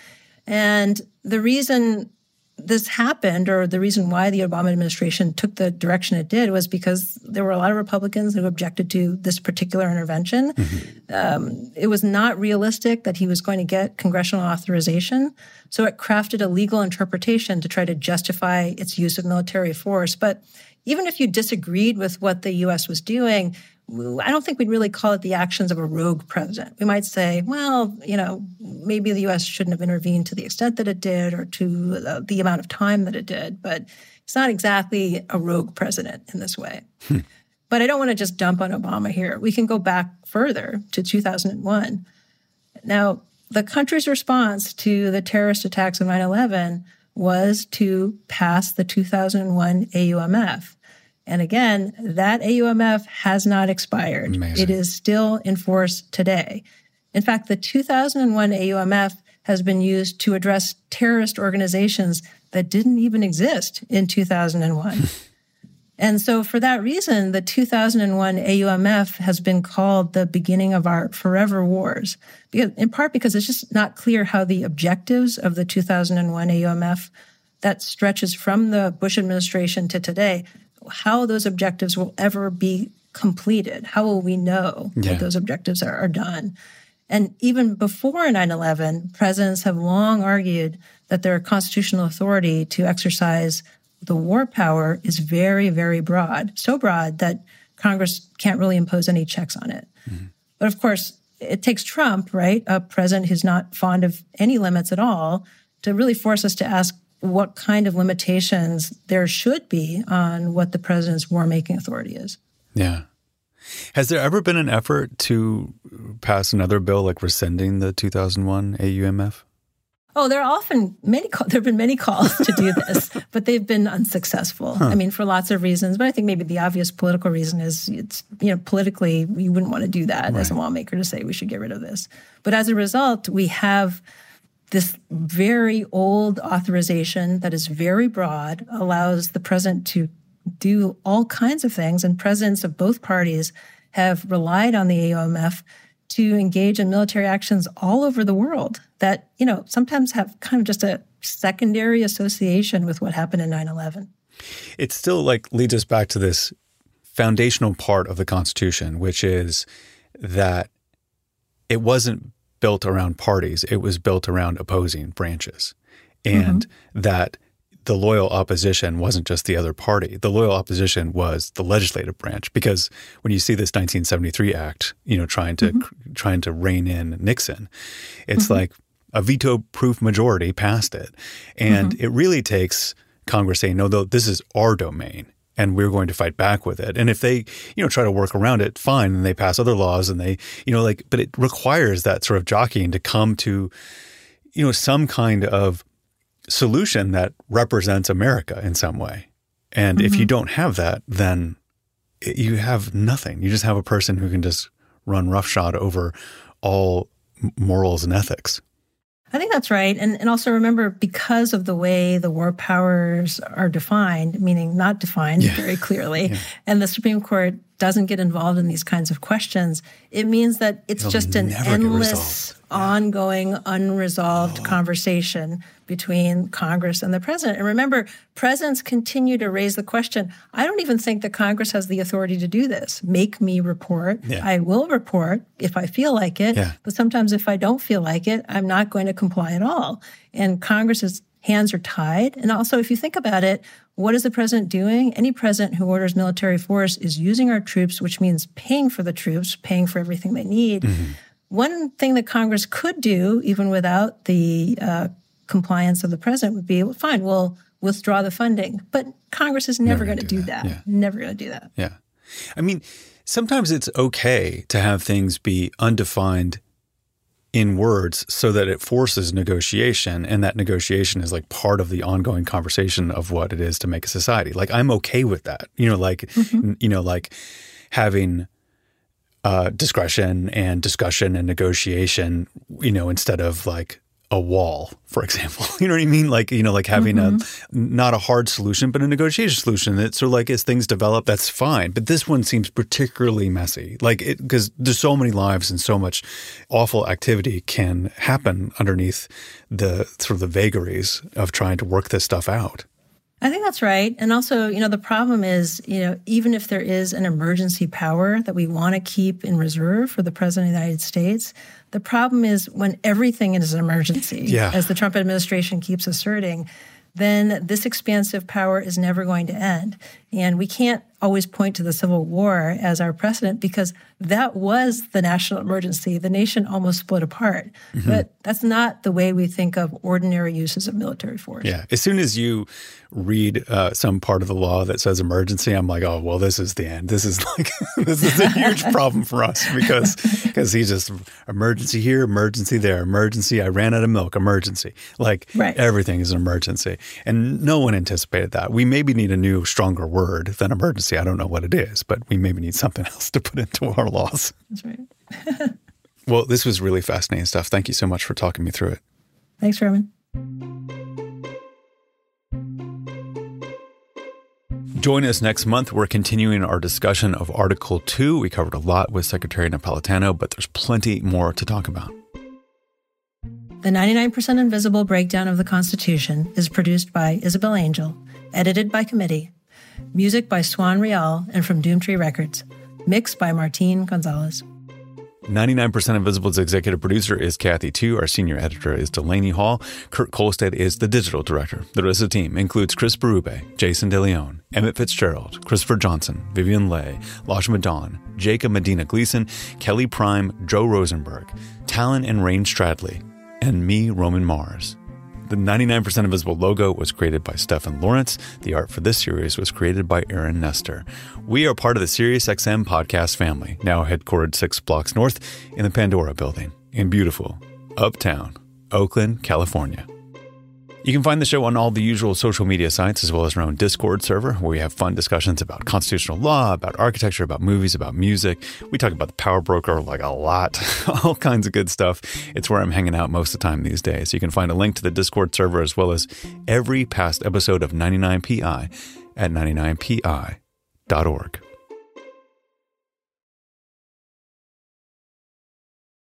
And the reason this happened, or the reason why the Obama administration took the direction it did, was because there were a lot of Republicans who objected to this particular intervention. Mm-hmm. Um, it was not realistic that he was going to get congressional authorization. So it crafted a legal interpretation to try to justify its use of military force. But even if you disagreed with what the U S was doing, I don't think we'd really call it the actions of a rogue president. We might say, well, you know, maybe the U S shouldn't have intervened to the extent that it did or to the, the amount of time that it did, but it's not exactly a rogue president in this way. Hmm. But I don't want to just dump on Obama here. We can go back further to two thousand one. Now, the country's response to the terrorist attacks of nine eleven was to pass the two thousand one A U M F. And again, that A U M F has not expired. Amazing. It is still in force today. In fact, the two thousand one A U M F has been used to address terrorist organizations that didn't even exist in two thousand one. And so for that reason, the two thousand one A U M F has been called the beginning of our forever wars, because, in part because it's just not clear how the objectives of the two thousand one A U M F that stretches from the Bush administration to today, how those objectives will ever be completed. How will we know yeah. that those objectives are, are done? And even before nine eleven, presidents have long argued that their constitutional authority to exercise the war power is very, very broad, so broad that Congress can't really impose any checks on it. Mm-hmm. But of course, it takes Trump, right, a president who's not fond of any limits at all, to really force us to ask what kind of limitations there should be on what the president's war-making authority is. Yeah. Has there ever been an effort to pass another bill like rescinding the two thousand one A U M F? Oh, there are often many, there have been many calls to do this, but they've been unsuccessful. Huh. I mean, for lots of reasons, but I think maybe the obvious political reason is it's, you know, politically, you wouldn't want to do that right. as a lawmaker to say we should get rid of this. But as a result, we have this very old authorization that is very broad, allows the president to do all kinds of things, and presidents of both parties have relied on the A U M F to engage in military actions all over the world that, you know, sometimes have kind of just a secondary association with what happened in nine eleven. It still like leads us back to this foundational part of the Constitution, which is that it wasn't built around parties. It was built around opposing branches. And mm-hmm. that the loyal opposition wasn't just the other party. The loyal opposition was the legislative branch, because when you see this nineteen seventy-three act, you know, trying to mm-hmm. trying to rein in Nixon, it's mm-hmm. like a veto-proof majority passed it. And mm-hmm. it really takes Congress saying, no, though, this is our domain. and we're going to fight back with it. And if they, you know, try to work around it, fine, and they pass other laws and they, you know, like, but it requires that sort of jockeying to come to, you know, some kind of solution that represents America in some way. And mm-hmm. if you don't have that, then it, you have nothing. You just have a person who can just run roughshod over all morals and ethics. I think that's right. And and also remember, because of the way the war powers are defined, meaning not defined yeah. very clearly, yeah. and the Supreme Court doesn't get involved in these kinds of questions, it means that it's It'll just an endless, ongoing, unresolved oh. conversation between Congress and the president. And remember, presidents continue to raise the question, I don't even think that Congress has the authority to do this. Make me report. Yeah. I will report if I feel like it. Yeah. But sometimes if I don't feel like it, I'm not going to comply at all. And Congress's hands are tied. And also, if you think about it, what is the president doing? Any president who orders military force is using our troops, which means paying for the troops, paying for everything they need. Mm-hmm. One thing that Congress could do, even without the uh, compliance of the president, would be, well, fine, we'll withdraw the funding. But Congress is never, never going to do, do that. that. Yeah. Never going to do that. Yeah. I mean, sometimes it's okay to have things be undefined in words so that it forces negotiation, and that negotiation is like part of the ongoing conversation of what it is to make a society. Like, I'm okay with that. You know, like, mm-hmm. you know, like having uh, discretion and discussion and negotiation, you know, instead of like a wall, for example. You know what I mean? Like, you know, like having mm-hmm. a, not a hard solution, but a negotiation solution that sort of like as things develop, that's fine. But this one seems particularly messy, like it, because there's so many lives and so much awful activity can happen underneath the sort of the vagaries of trying to work this stuff out. I think that's right. And also, you know, the problem is, you know, even if there is an emergency power that we want to keep in reserve for the president of the United States, the problem is when everything is an emergency, yeah. as the Trump administration keeps asserting, then this expansive power is never going to end. And we can't always point to the Civil War as our precedent because that was the national emergency. The nation almost split apart. Mm-hmm. But that's not the way we think of ordinary uses of military force. Yeah. As soon as you read uh, some part of the law that says emergency, I'm like, oh, well, this is the end. This is like, this is a huge problem for us because because he's just emergency here, emergency there, emergency, I ran out of milk, emergency. Like right. everything is an emergency. And no one anticipated that. We maybe need a new, stronger word than emergency. I don't know what it is, but we maybe need something else to put into our laws. That's right. Well, this was really fascinating stuff. Thank you so much for talking me through it. Thanks, Roman. Join us next month. We're continuing our discussion of Article two. We covered a lot with Secretary Napolitano, but there's plenty more to talk about. The ninety-nine percent Invisible Breakdown of the Constitution is produced by Isabel Angel, edited by committee, music by Swan Real and from Doomtree Records, mixed by Martín Gonzalez. ninety-nine percent Invisible's executive producer is Kathy Tu. Our senior editor is Delaney Hall. Kurt Kolstad is the digital director. The rest of the team includes Chris Berube, Jason DeLeon, Emmett Fitzgerald, Christopher Johnson, Vivian Leigh, Lashma Dawn, Jacob Medina Gleason, Kelly Prime, Joe Rosenberg, Talon and Rain Stradley, and me, Roman Mars. The ninety-nine percent Invisible logo was created by Stefan Lawrence. The art for this series was created by Aaron Nestor. We are part of the SiriusXM podcast family, now headquartered six blocks north in the Pandora building in beautiful Uptown, Oakland, California. You can find the show on all the usual social media sites as well as our own Discord server where we have fun discussions about constitutional law, about architecture, about movies, about music. We talk about the Power Broker like a lot, all kinds of good stuff. It's where I'm hanging out most of the time these days. You can find a link to the Discord server as well as every past episode of ninety-nine P I at ninety-nine P I dot org.